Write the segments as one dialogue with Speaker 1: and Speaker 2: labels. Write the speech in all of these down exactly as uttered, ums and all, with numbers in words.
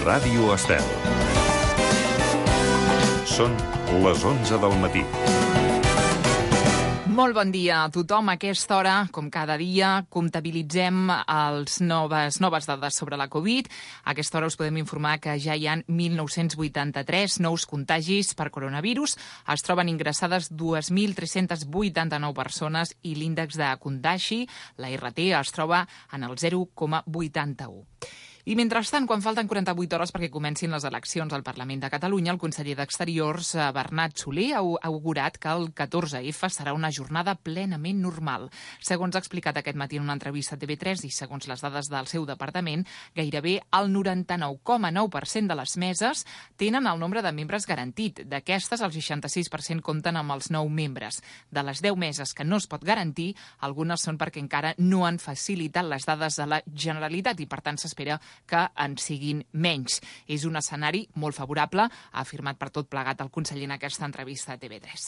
Speaker 1: Ràdio Estel. Són les onze del matí.
Speaker 2: Molt bon dia a tothom. A aquesta hora, com cada dia, comptabilitzem les noves, noves dades sobre la Covid. A aquesta hora us podem informar que ja hi ha mil nou-cents vuitanta-tres nous contagis per coronavirus. Es troben ingressades dos mil tres-cents vuitanta-nou persones i l'índex de contagi, la R T, es troba en el zero coma vuitanta-u. I mentrestant, quan falten quaranta-vuit hores perquè comencin les eleccions al Parlament de Catalunya, el conseller d'Exteriors, Bernat Solé, ha augurat que el catorze efa serà una jornada plenament normal. Segons ha explicat aquest matí en una entrevista a T V tres i segons les dades del seu departament, gairebé el noranta-nou coma nou per cent de les meses tenen el nombre de membres garantit. D'aquestes, el seixanta-sis per cent compten amb els nou membres. De les deu meses que no es pot garantir, algunes són perquè encara no han facilitat les dades a la Generalitat i, per tant, s'espera que en siguin menys. És un escenari molt favorable, ha afirmat per tot plegat el conseller en aquesta entrevista a T V tres.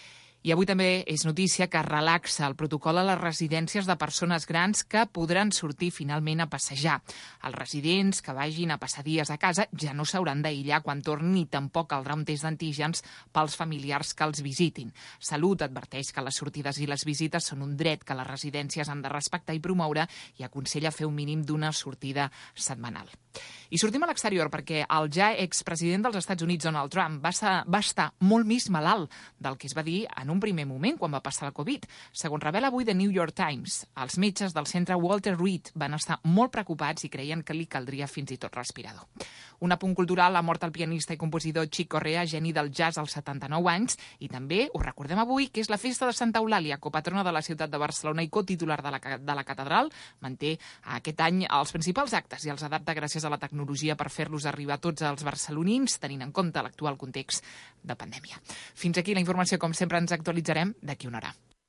Speaker 2: I avui també és notícia que relaxa el protocol a les residències de persones grans que podran sortir finalment a passejar. Els residents que vagin a passar dies a casa ja no s'hauran d'aïllar quan tornin ni tampoc caldrà un test d'antígens pels familiars que els visitin. Salut adverteix que les sortides i les visites són un dret que les residències han de respectar i promoure i aconsella fer un mínim d'una sortida setmanal. I sortim a l'exterior perquè el ja expresident dels Estats Units, Donald Trump, va, ser, va estar molt més malalt del que es va dir en un primer moment quan va passar la Covid. Segons revela avui The New York Times, els metges del centre Walter Reed van estar molt preocupats i creien que li caldria fins i tot respirador. Un apunt cultural, ha mort el pianista i compositor Chick Corea, geni del jazz als setanta-nou anys, i també ho recordem avui, que és la festa de Santa Eulàlia, copatrona de la ciutat de Barcelona i cotitular de la, de la catedral. Manté aquest any els principals actes i els adapta gràcies a la tecnologia per fer-los arribar a tots els barcelonins, tenint en compte l'actual context de pandèmia. Fins aquí la informació, com sempre ens actualitzarem d'aquí una hora.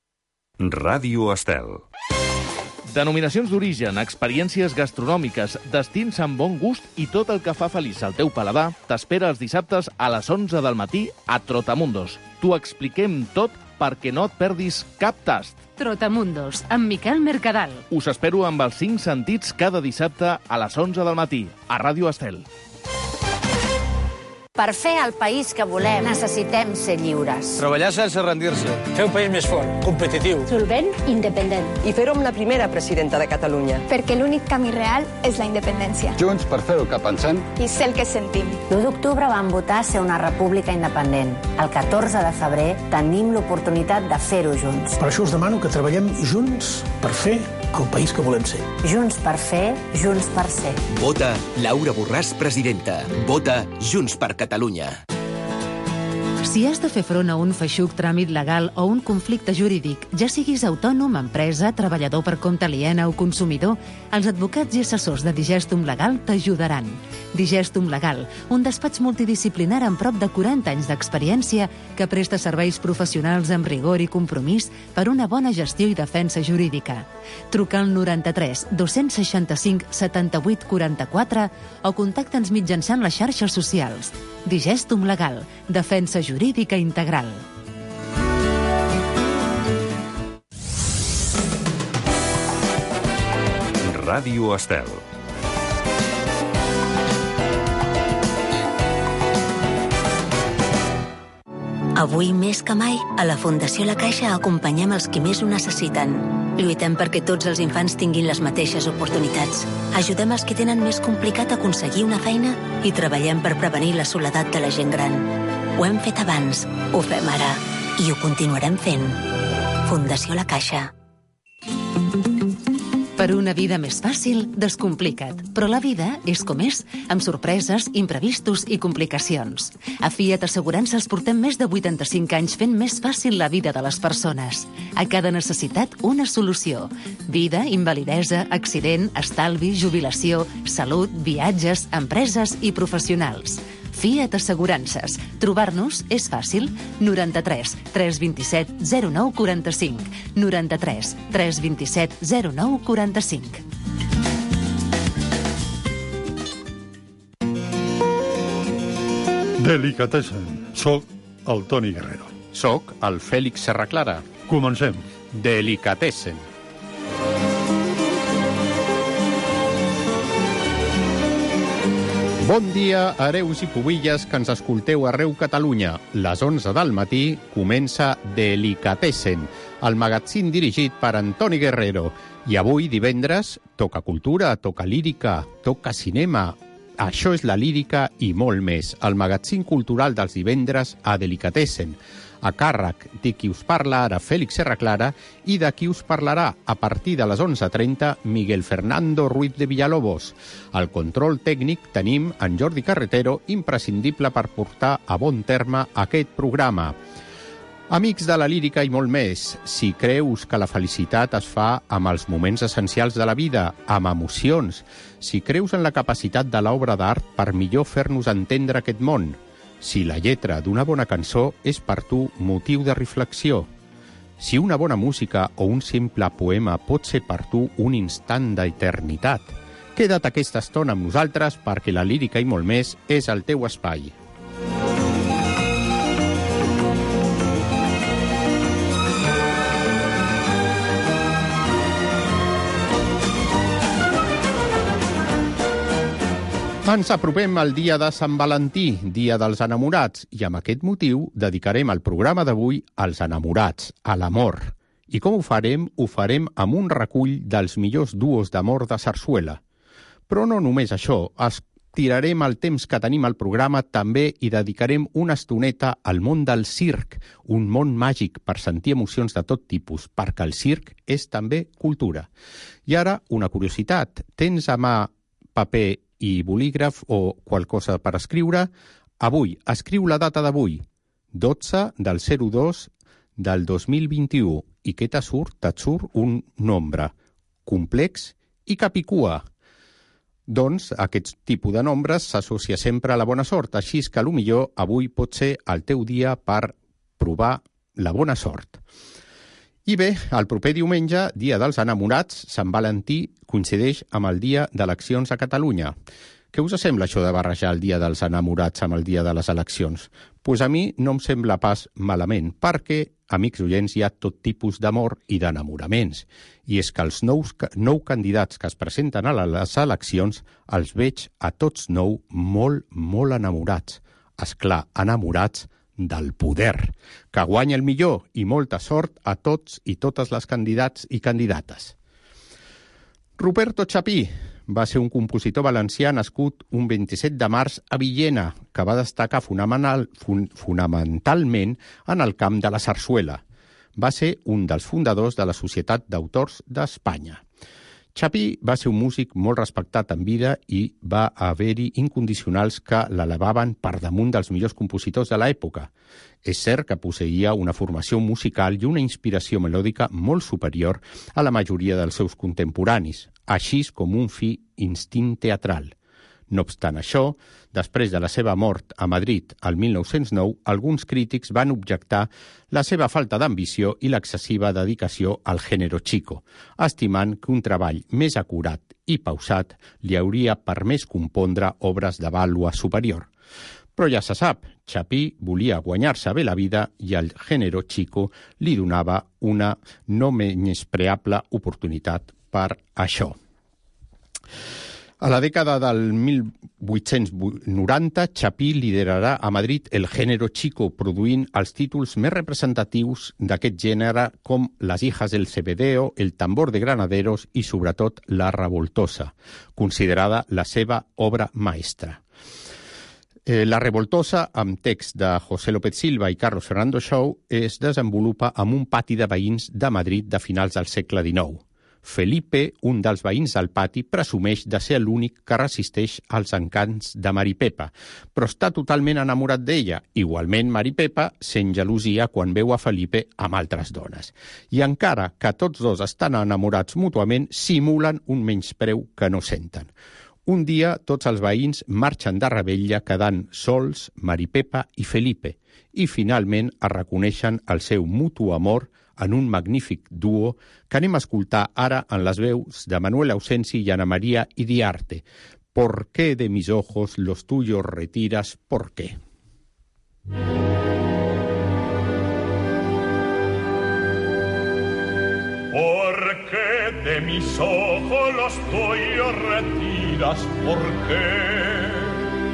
Speaker 1: Ràdio Estel.
Speaker 3: Denominacions d'origen, experiències gastronòmiques, destins amb bon gust i tot el que fa feliç al teu paladar t'espera els dissabtes a les onze del matí a Trotamundos. T'ho expliquem tot perquè no et perdis cap tast.
Speaker 4: Trotamundos, amb Miquel Mercadal.
Speaker 3: Us espero amb els cinc sentits cada dissabte a les onze del matí, a Ràdio Estel.
Speaker 5: Per fer el país que volem, necessitem ser lliures.
Speaker 6: Treballar sense rendir-se.
Speaker 7: Fer un país més fort, competitiu.
Speaker 8: Solvent, independent.
Speaker 9: I fer-ho amb la primera presidenta de Catalunya.
Speaker 10: Perquè l'únic camí real és la independència.
Speaker 11: Junts per fer el que pensem.
Speaker 10: I ser el que sentim.
Speaker 5: l'u d'octubre vam votar ser una república independent. El catorze de febrer tenim l'oportunitat de fer-ho junts.
Speaker 12: Per això us demano que treballem junts per fer el país que volem ser.
Speaker 5: Junts per fer, junts per ser.
Speaker 13: Vota Laura Borràs, presidenta. Vota Junts per Catalunya.
Speaker 4: Si has de fer front a un feixuc tràmit legal o un conflicte jurídic, ja siguis autònom, empresa, treballador per compte aliena o consumidor, els advocats i assessors de Digestum Legal t'ajudaran. Digestum Legal, un despatx multidisciplinar amb prop de quaranta anys d'experiència que presta serveis professionals amb rigor i compromís per una bona gestió i defensa jurídica. Truca al noranta-tres dos-cents seixanta-cinc setanta-vuit quaranta-quatre o contacta'ns mitjançant les xarxes socials. Digestum Legal, defensa jurídica integral.
Speaker 1: Ràdio Estel.
Speaker 14: Avui més que mai, a la Fundació La Caixa acompanyem els qui més ho necessiten. Lluitem perquè tots els infants tinguin les mateixes oportunitats. Ajudem els que tenen més complicat aconseguir una feina i treballem per prevenir la soledat de la gent gran. Ho hem fet abans, ho fem ara i ho continuarem fent. Fundació La Caixa.
Speaker 4: Per una vida més fàcil, descomplica't. Però la vida és com és, amb sorpreses, imprevistos i complicacions. A Fiat Assegurances portem més de vuitanta-cinc anys fent més fàcil la vida de les persones. A cada necessitat, una solució. Vida, invalidesa, accident, estalvi, jubilació, salut, viatges, empreses i professionals. Fiat Assegurances. Trobar-nos és fàcil. noranta-tres tres vint-i-set zero nou quaranta-cinc. noranta-tres tres vint-i-set zero nou quaranta-cinc.
Speaker 15: Delicatessen. Soc el Toni Guerrero.
Speaker 16: Soc el Fèlix Serraclara.
Speaker 15: Comencem.
Speaker 16: Delicatessen. Bon dia, hereus i pubilles que ens escolteu arreu Catalunya. Les onze del matí comença Delicatessen, el magazín dirigit per Antoni Guerrero. I avui, divendres, toca cultura, toca lírica, toca cinema. Això és la lírica i molt més. El magazín cultural dels divendres a Delicatessen. A càrrec de qui us parla ara, Fèlix Serraclara, i de qui us parlarà a partir de les onze trenta, Miguel Fernando Ruiz de Villalobos. Al control tècnic tenim en Jordi Carretero, imprescindible per portar a bon terme aquest programa. Amics de la lírica i molt més, si creus que la felicitat es fa amb els moments essencials de la vida, amb emocions, si creus en la capacitat de l'obra d'art per millor fer-nos entendre aquest món, si la lletra d'una bona cançó és per tu motiu de reflexió, si una bona música o un simple poema pot ser per tu un instant d'eternitat, queda't aquesta estona amb nosaltres perquè la lírica i molt més és el teu espai. Ens apropem al dia de Sant Valentí, dia dels enamorats, i amb aquest motiu dedicarem el programa d'avui als enamorats, a l'amor. I com ho farem? Ho farem amb un recull dels millors duos d'amor de sarsuela. Però no només això, estirarem el temps que tenim al programa també i dedicarem una estoneta al món del circ, un món màgic per sentir emocions de tot tipus, perquè el circ és també cultura. I ara, una curiositat, tens a mà paper i bolígraf o qualcosa per escriure? Avui, escriu la data d'avui, dotze del zero dos del dos mil vint-i-u. I què te surt? Et surt un nombre complex i capicua. Doncs aquest tipus de nombres s'associa sempre a la bona sort, així que potser avui pot ser el teu dia per provar la bona sort. I bé, el proper diumenge, dia dels enamorats, Sant Valentí coincideix amb el dia d'eleccions a Catalunya. Què us sembla això de barrejar el dia dels enamorats amb el dia de les eleccions? Doncs pues a mi no em sembla pas malament, perquè, amics oients, hi ha tot tipus d'amor i d'enamoraments. I és que els nous, nou candidats que es presenten a les eleccions els veig a tots nou molt, molt enamorats. Esclar, enamorats del poder, que guanya el millor i molta sort a tots i totes les candidats i candidates. Ruperto Chapí va ser un compositor valencià nascut un vint-i-set de març a Villena, que va destacar fonamental, fun, fonamentalment en el camp de la sarsuela. Va ser un dels fundadors de la Societat d'Autors d'Espanya. Chapí va ser un músic molt respectat en vida i va haver-hi incondicionals que l'elevaven per damunt dels millors compositors de l'època. És cert que posseïa una formació musical i una inspiració melòdica molt superior a la majoria dels seus contemporanis, així com un fi instint teatral. No obstant això, després de la seva mort a Madrid el mil nou-cents nou, alguns crítics van objectar la seva falta d'ambició i l'excessiva dedicació al género chico, estimant que un treball més acurat i pausat li hauria permès compondre obres de vàlua superior. Però ja se sap, Chapí volia guanyar-se bé la vida i el género chico li donava una no menyspreable oportunitat per això. A la dècada del mil vuit-cents noranta, Chapí liderarà a Madrid el género chico, produint els títols més representatius d'aquest gènere com Las hijas del Cebedeo, El tambor de Granaderos i, sobretot, La revoltosa, considerada la seva obra maestra. Eh, la revoltosa, amb text de José López Silva i Carlos Fernando Shaw, es desenvolupa en un pati de veïns de Madrid de finals del segle dinou. Felipe, un dels veïns del pati, presumeix de ser l'únic que resisteix als encants de Maripepa, però està totalment enamorat d'ella. Igualment, Maripepa sent gelosia quan veu a Felipe amb altres dones. I encara que tots dos estan enamorats mútuament, simulen un menyspreu que no senten. Un dia, tots els veïns marxen de rebella, quedant sols Maripepa i Felipe, i finalment es reconeixen el seu mutu amor en un magnífic duo que anem a escoltar ara en les veus de Manuel Ausensi i Ana María Idiarte. ¿Por qué de mis ojos los tuyos retiras? ¿Por qué?
Speaker 6: ¿Por qué de mis ojos los tuyos retiras? ¿Por qué?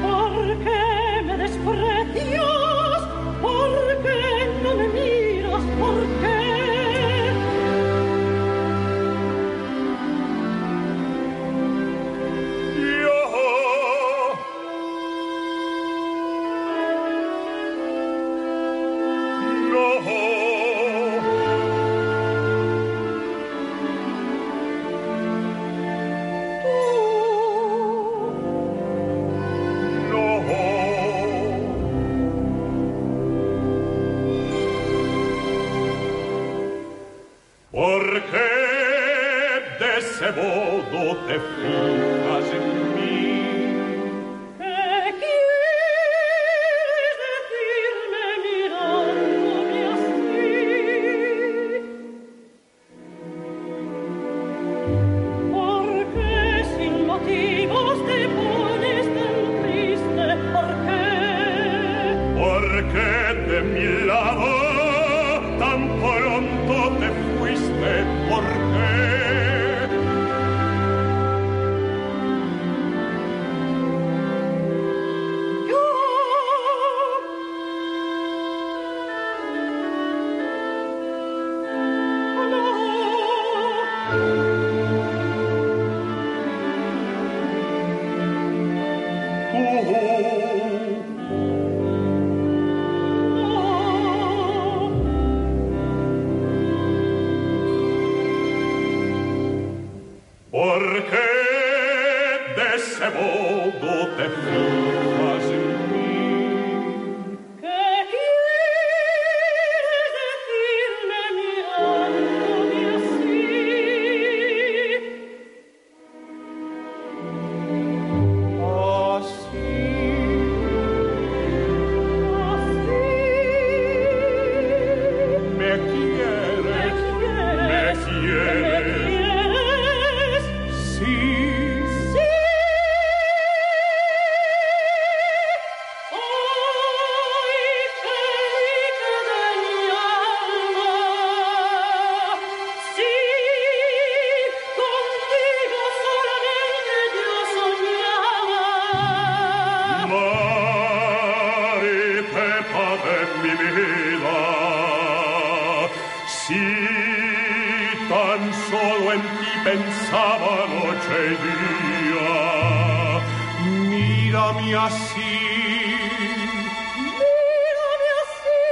Speaker 6: ese modo te fijas en mí.
Speaker 8: ¿Qué quieres decirme mirándome así? ¿Por qué sin motivos te pones tan triste? ¿Por qué?
Speaker 6: Porque de mi lado tan pronto te fuiste. ¿Por qué? Porque de ese modo te fijas en mí.
Speaker 8: ¿Qué quieres decirme mirándome así?
Speaker 6: Así,
Speaker 8: Así
Speaker 6: me quieres, me quieres, sí. Maripepa de mi vida, si tan solo en ti pensaba noche y día, mírame así,
Speaker 8: Mírame así.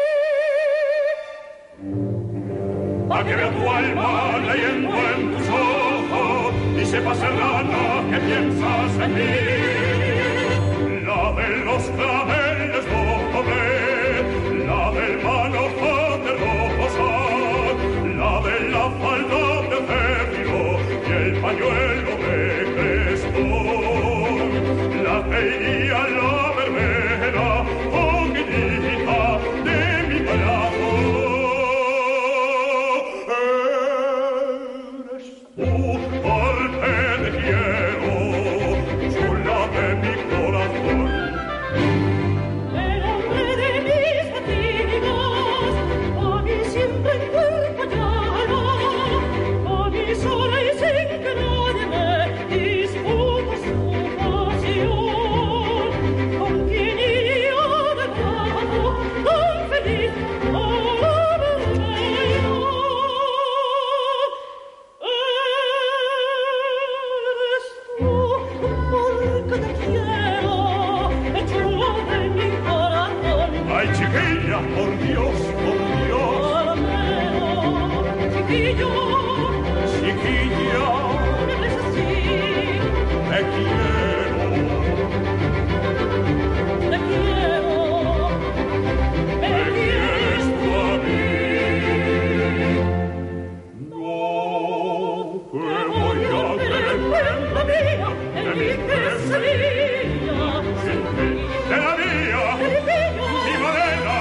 Speaker 6: a que vea tu alma leyendo en tus ojos y sepa serrana que piensas en mí. La de los claveles doble, la del manojo de rosa, la de la falda de cedro y el pañuelo de crestón, la que iría la verbena, poquitita de mi brazo. Eres tú, porque te quiero, chula de mi corazón.
Speaker 8: El hombre de mis fatigas, a mí siempre en cuerpo llama, a mí sola y sin que nadie me disputa su pasión. ¿Con quién iría de nuevo tan feliz a verme? Eres tú, porque te quiero, chulo de mi corazón.
Speaker 6: Ay, chiquilla, por Dios, por Dios,
Speaker 8: Almeno, chiquillo,
Speaker 6: chiquilla,
Speaker 8: no me ves así.
Speaker 6: te quiero.
Speaker 8: Te quiero, me
Speaker 6: ¿Me quieres tú a mí? No, que voy a hacer
Speaker 8: cuenta mía, en mi quesería,
Speaker 6: sin ti, de la mía,
Speaker 8: Felipillo,
Speaker 6: mi morena.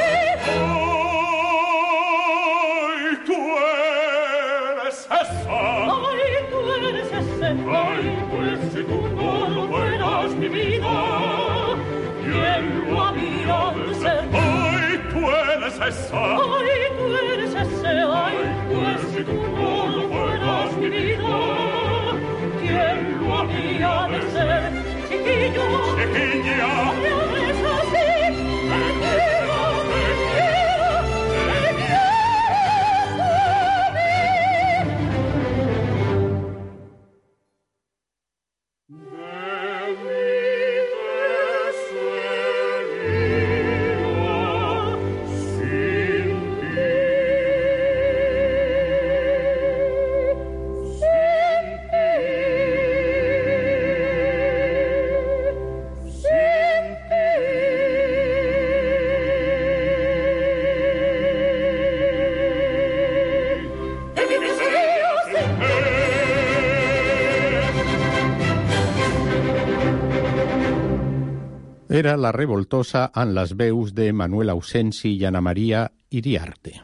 Speaker 6: Ay, tú eres esa.
Speaker 8: ay, tú eres ese,
Speaker 6: Ay, pues si tú no lo fueras mi vida, ¿quién lo había de ser? Ay, tú eres esa.
Speaker 8: ay, tú eres ese, ay, pues si tú no lo fueras mi vida, ¿quién lo había de ser? Chiquillo,
Speaker 6: Chiquilla,
Speaker 8: me ves así, te quiero, te quiero, te quieres a mí.
Speaker 6: de mi deseo, sin ti, sin ti, sin
Speaker 16: Era la revoltosa en les veus de Manuel Ausensi i Ana Maria Iriarte.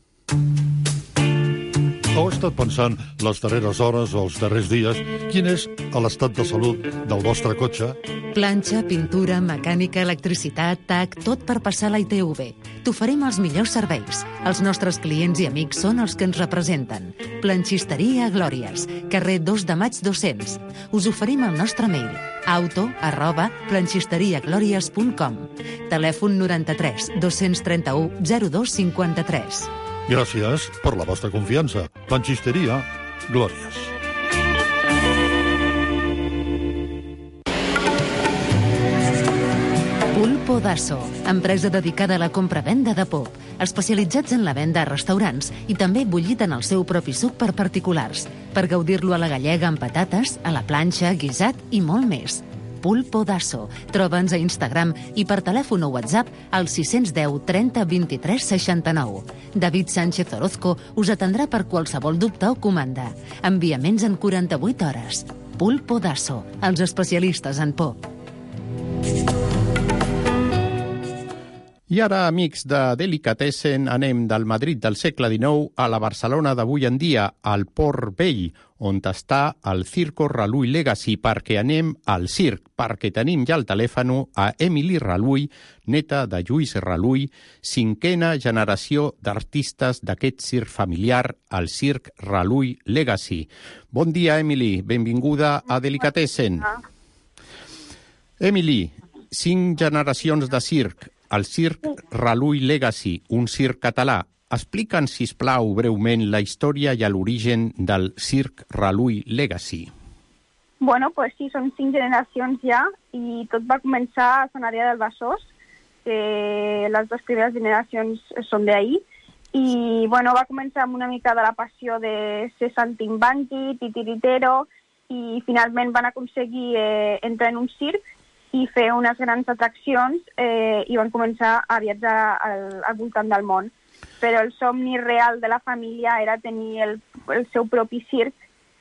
Speaker 15: Heu estat pensant les darreres hores o els darrers dies quin és l'estat de salut del vostre cotxe?
Speaker 4: Planxa, pintura, mecànica, electricitat, tac, tot per passar la I T V. T'oferim els millors serveis. Els nostres clients i amics són els que ens representen. Planxisteria Glòries, carrer dos de maig dos-cents. Us oferim el nostre mail, auto arroba planxisteriaglòries punt com. Telèfon noranta-tres dos-cents trenta-u zero dos cinquanta-tres.
Speaker 15: Gràcies per la vostra confiança. Planxisteria Glòries.
Speaker 4: Pulpo Dasso, empresa dedicada a la compra-venda de pop, especialitzats en la venda a restaurants i també bullit en el seu propi suc per particulars, per gaudir-lo a la gallega amb patates, a la planxa, guisat i molt més. Pulpo Dasso. Troba'ns a Instagram i per telèfon o WhatsApp al sis cents deu trenta vint-i-tres seixanta-nou. David Sánchez Orozco us atendrà per qualsevol dubte o comanda. Enviaments en quaranta-vuit hores. Pulpo Dasso, els especialistes en pop.
Speaker 16: I ara, amics de Delicatessen, anem del Madrid del segle dinou a la Barcelona d'avui en dia, al Port Vell, on està el Circo Relull Legacy, perquè anem al circ, perquè tenim ja al telèfon a Emily Relull, neta de Lluís Relull, cinquena generació d'artistes d'aquest circ familiar, el Circ Relull Legacy. Bon dia, Emily, benvinguda a Delicatessen. Emily, cinc generacions de circ, el Circ Relull Legacy, un circ català. Explica'ns, sisplau, breument la història i l'origen del Circ Relull Legacy.
Speaker 11: Bueno, pues sí, són cinc generacions ja i tot va començar a Sant Adrià del Besòs, que les dues primeres generacions són d'ahir, i bueno, va començar amb una mica de la passió de ser saltimbanqui, titiritero, i finalment van aconseguir eh, entrar en un circ i fer unes grans atraccions eh, i van començar a viatjar al, al voltant del món. Però el somni real de la família era tenir el, el seu propi circ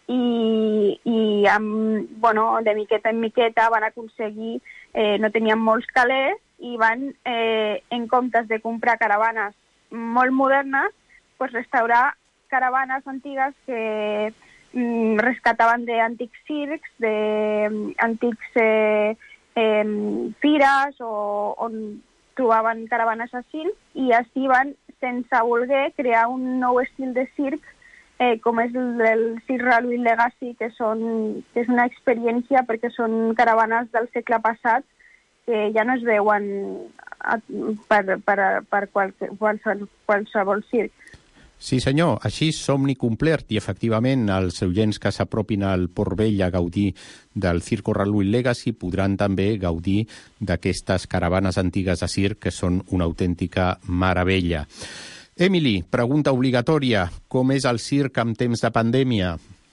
Speaker 11: i, i amb, bueno, de miqueta en miqueta van aconseguir, eh, no tenien molts calés i van, eh, en comptes de comprar caravanes molt modernes, pues restaurar caravanes antigues que mm, rescataven d'antics circs, d'antics eh, eh, fires o on trobaven caravanes així, i així van, sense voler, crear un nou estil de circ, eh, com és el del Circ Relull Legacy, que, són, que és una experiència perquè són caravanes del segle passat que ja no es veuen a, per, per, per qual, qualsevol, qualsevol circ.
Speaker 16: Sí, senyor, així somni complert i, efectivament, els oients que s'apropin al Port Vell a gaudir del Circo Relull Legacy podran també gaudir d'aquestes caravanes antigues de circ que són una autèntica meravella. Emily, pregunta obligatòria, com és el circ en temps de pandèmia?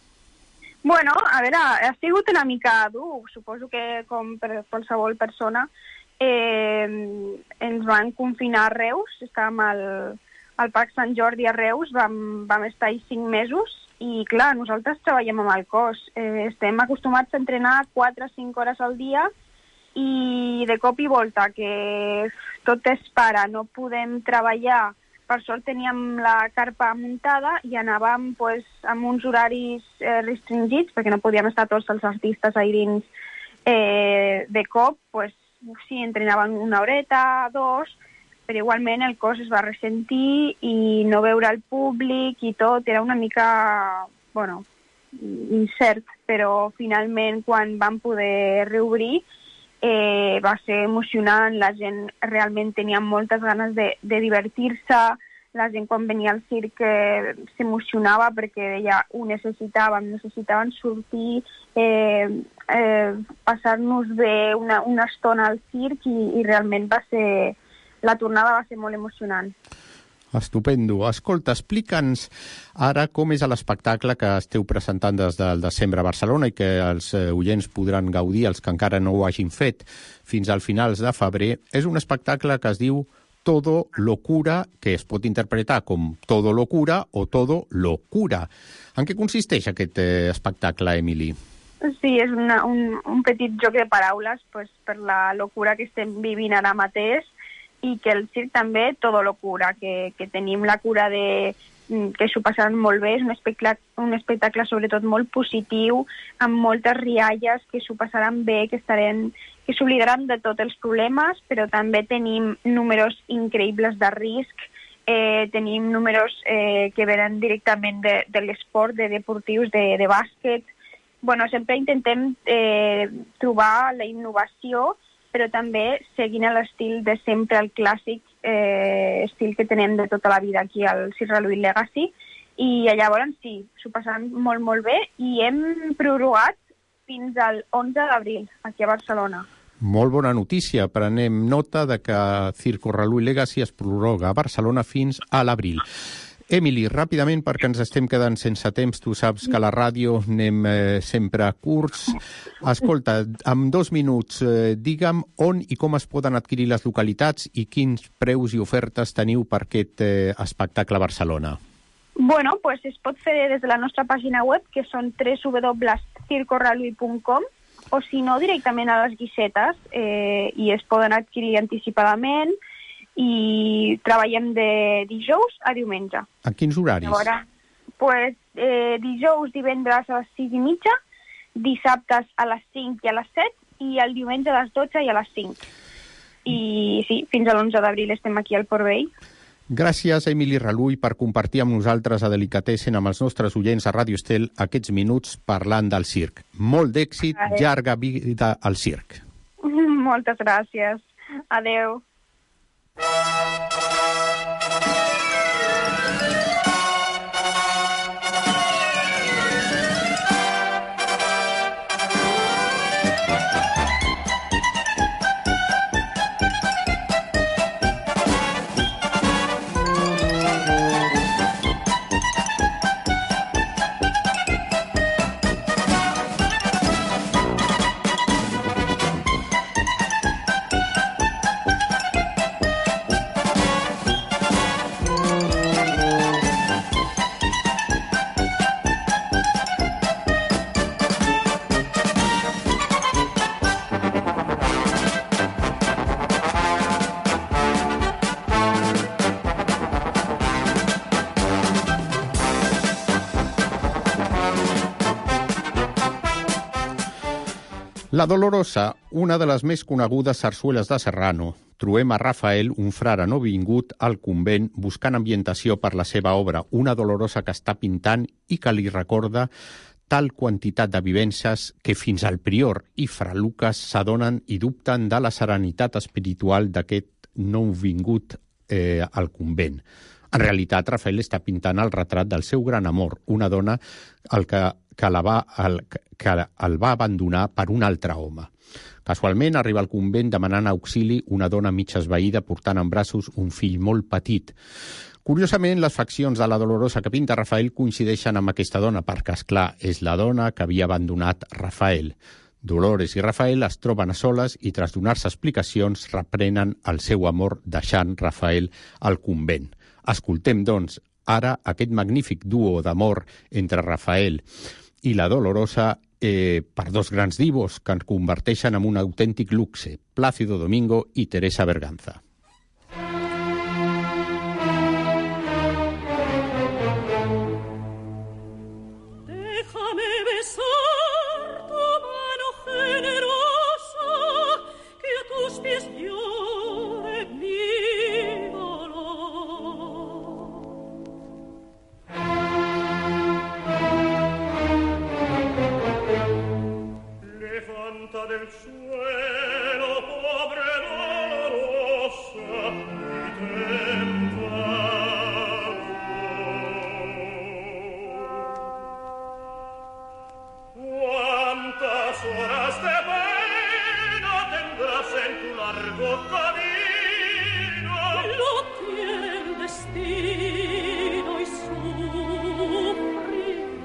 Speaker 11: Bueno, a veure, ha sigut una mica dur, suposo que com per qualsevol persona. Eh, ens van confinar a Reus, estàvem al... al Parc Sant Jordi a Reus, vam, vam estar ahí cinc mesos i, clar, nosaltres treballem amb el cos. Eh, estem acostumats a entrenar quatre o cinc hores al dia i de cop i volta que tot es para, no podem treballar. Per sort teníem la carpa muntada i anàvem pues, amb uns horaris eh, restringits, perquè no podíem estar tots els artistes ahí dins eh, de cop. Pues, sí, entrenaven una horeta, dos, però igualment el cos es va ressentir i no veure el públic i tot era una mica, bueno, incert, però finalment quan vam poder reobrir eh, va ser emocionant, la gent realment tenia moltes ganes de, de divertir-se, la gent quan venia al circ eh, s'emocionava perquè deia ho necessitàvem, necessitaven sortir, eh, eh, passar-nos bé una, una estona al circ i, i realment va ser... La tornada va ser molt emocionant.
Speaker 16: Estupendo. Escolta, explica'ns ara com és l'espectacle que esteu presentant des del desembre a Barcelona i que els oients podran gaudir, els que encara no ho hagin fet, fins al finals de febrer. És un espectacle que es diu Todo Locura, que es pot interpretar com Todo Locura o Todo Locura. En què consisteix aquest eh, espectacle, Emily?
Speaker 11: Sí, és una, un, un petit joc de paraules pues, per la locura que estem vivint ara mateix i que el circ també, tota locura, que, que tenim la cura de que s'ho passaran molt bé, és un espectacle, un espectacle sobretot molt positiu, amb moltes rialles, que s'ho passaran bé, que estaran, que s'oblidaran de tots els problemes, però també tenim números increïbles de risc, eh, tenim números eh, que venen directament de, de l'esport, de deportius, de, de bàsquet. Bueno, sempre intentem eh, trobar la innovació, però també seguint l'estil de sempre, el clàssic eh, estil que tenem de tota la vida aquí al Circ Reduït Legacy. I llavors sí, s'ho passaran molt, molt bé i hem prorrogat fins al onze d'abril aquí a Barcelona.
Speaker 16: Molt bona notícia. Prenem nota de que Circo Reduït Legacy es prorroga a Barcelona fins a l'abril. Emily, ràpidament, perquè ens estem quedant sense temps, tu saps que a la ràdio anem eh, sempre curts. Escolta, en dos minuts, eh, digue'm on i com es poden adquirir les localitats i quins preus i ofertes teniu per aquest eh, espectacle a Barcelona.
Speaker 11: Bueno, pues es pot fer des de la nostra pàgina web, que són w w w punt circo reduït punt com, o si no, directament a les guixetes, eh, i es poden adquirir anticipadament, i treballem de dijous a diumenge.
Speaker 16: A quins horaris?
Speaker 11: Llavors, pues, eh, dijous, divendres a les sis i mitja, dissabtes a les cinc i a les set, i el diumenge a les dotze i a les cinc. I sí, fins a l'onze d'abril estem aquí al Port Vell.
Speaker 16: Gràcies, Emily Relull, per compartir amb nosaltres a Delicatessen, amb els nostres oients a Ràdio Estel, aquests minuts parlant del circ. Molt d'èxit, Adeu. Llarga vida al circ.
Speaker 11: Moltes gràcies. Adeu.
Speaker 16: La Dolorosa, una de les més conegudes sarsueles de Serrano. Trobem a Rafael, un frare no vingut, al convent, buscant ambientació per la seva obra, una Dolorosa que està pintant i que li recorda tal quantitat de vivències que fins al prior i fra Lucas s'adonen i dubten de la serenitat espiritual d'aquest nou vingut eh, al convent. En realitat, Rafael està pintant el retrat del seu gran amor, una dona el que, que, la va, el, que el va abandonar per un altre home. Casualment arriba al convent demanant auxili una dona mig esvaïda portant en braços un fill molt petit. Curiosament, les faccions de la Dolorosa que pinta Rafael coincideixen amb aquesta dona, perquè, esclar, és la dona que havia abandonat Rafael. Dolores i Rafael es troben a soles i, tras donar-se explicacions, reprenen el seu amor deixant Rafael al convent. Escoltem, doncs, ara aquest magnífic duo d'amor entre Rafael i la Dolorosa eh, per dos grans divos que ens converteixen en un autèntic luxe, Plácido Domingo i Teresa Berganza.
Speaker 6: Del suelo, pobre Dolorosa, mi templado. Cuántas horas de pena tendrás en tu largo camino. Lo tiene el destino y sufriré.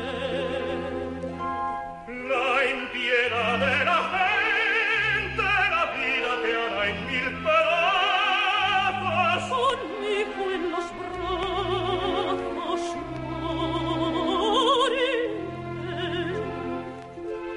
Speaker 6: La impiedad de la gente, la vida te hará en mil pedazos. Conmigo en los brazos moriré.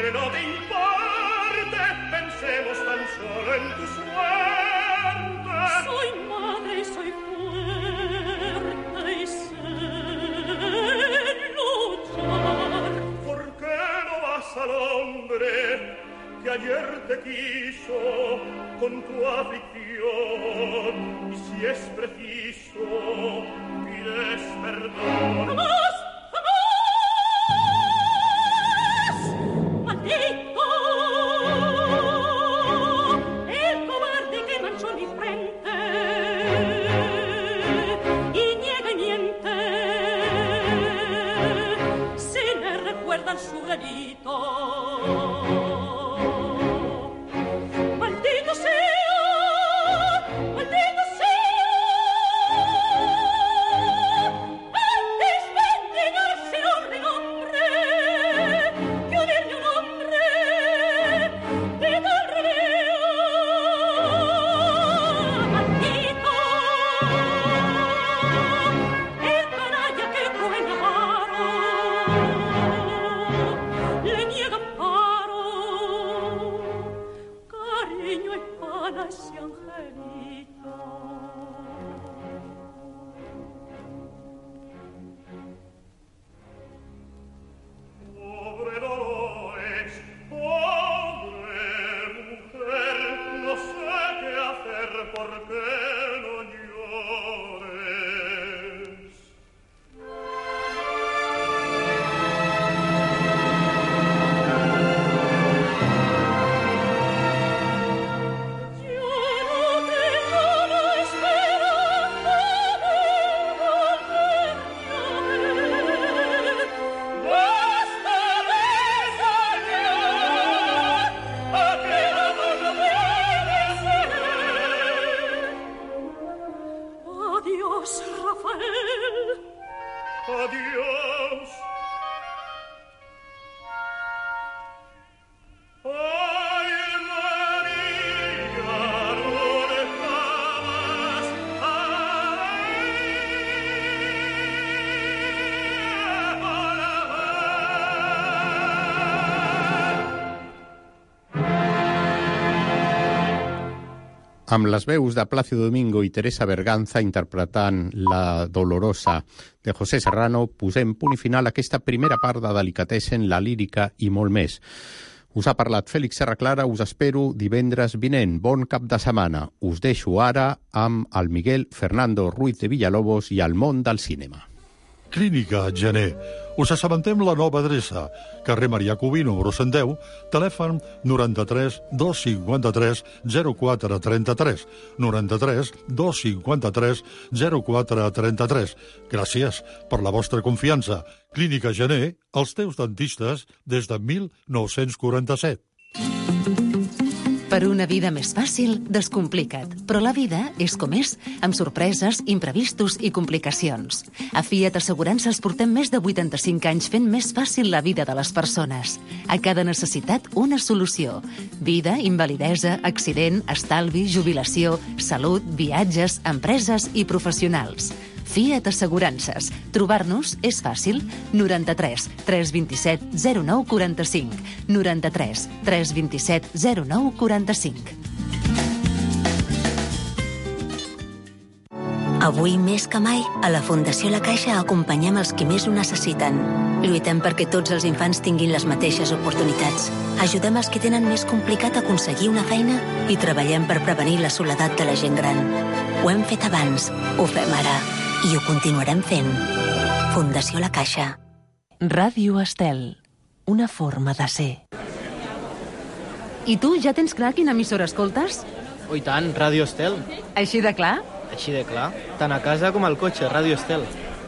Speaker 6: no te importe, pensemos tan solo en tu suerte.
Speaker 8: Soy madre y soy fuerte y sé luchar.
Speaker 6: ¿Por qué no vas al hombre que ayer te quiso con tu aflicción? Y si es preciso, pides perdón.
Speaker 8: ¡Jamás! ¡Jamás! ¡Maldito! El cobarde que manchó mi frente y niega y miente, si le recuerdan su delito. ¡Maldito sea! ¡Maldito sea! Antes vendigarse hombre en hombre que odiarle un hombre de tal revés. ¡Maldito! El canalla que cruel y avaro le niega amparo, cariño y pana ese angelito.
Speaker 6: Pobre Dolores, pobre mujer, no sé qué hacer, ¿por qué no llores?
Speaker 8: Yo no tengo la esperanza de volverte a ver. Basta de soñar aquel amor no puede ser. Adiós, Rafael.
Speaker 6: Adiós. Ay, María, no dejabas
Speaker 16: Amb les veus de Plácido Domingo i Teresa Berganza interpretant La Dolorosa de José Serrano, posem punt i final a aquesta primera part de Delicatessen, la lírica i molt més. Us ha parlat Fèlix Serraclara, us espero divendres vinent. Bon cap de setmana. Us deixo ara amb el Miguel Fernando Ruiz de Villalobos i el món del cinema.
Speaker 15: Clínica Gené. Us assabentem la nova adreça. Carrer Marià Cubí, número cent deu, telèfon noranta-tres dos cinquanta-tres zero quatre trenta-tres, noranta-tres dos cinquanta-tres zero quatre trenta-tres. Gràcies per la vostra confiança. Clínica Gené, els teus dentistes des de mil nou-cents quaranta-set.
Speaker 4: Per una vida més fàcil, descomplica't. Però la vida és com és, amb sorpreses, imprevistos i complicacions. A Fiat Assegurances portem més de vuitanta-cinc anys fent més fàcil la vida de les persones. A cada necessitat, una solució. Vida, invalidesa, accident, estalvi, jubilació, salut, viatges, empreses i professionals. Fiat Assegurances. Trobar-nos és fàcil. noranta-tres tres vint-i-set zero nou quaranta-cinc. noranta-tres tres vint-i-set zero nou quaranta-cinc.
Speaker 14: Avui més que mai, a la Fundació La Caixa acompanyem els qui més ho necessiten. Lluitem perquè tots els infants tinguin les mateixes oportunitats. Ajudem els que tenen més complicat aconseguir una feina i treballem per prevenir la soledat de la gent gran. Ho hem fet abans, ho fem ara i ho continuarem fent. Fundació La Caixa.
Speaker 17: Ràdio Estel. Una forma de ser.
Speaker 4: I tu, ja tens clar quina emissora escoltes?
Speaker 18: Oh, i tant, Ràdio Estel.
Speaker 4: Així de clar?
Speaker 18: Així de clar. Tant a casa com al cotxe, Ràdio Estel.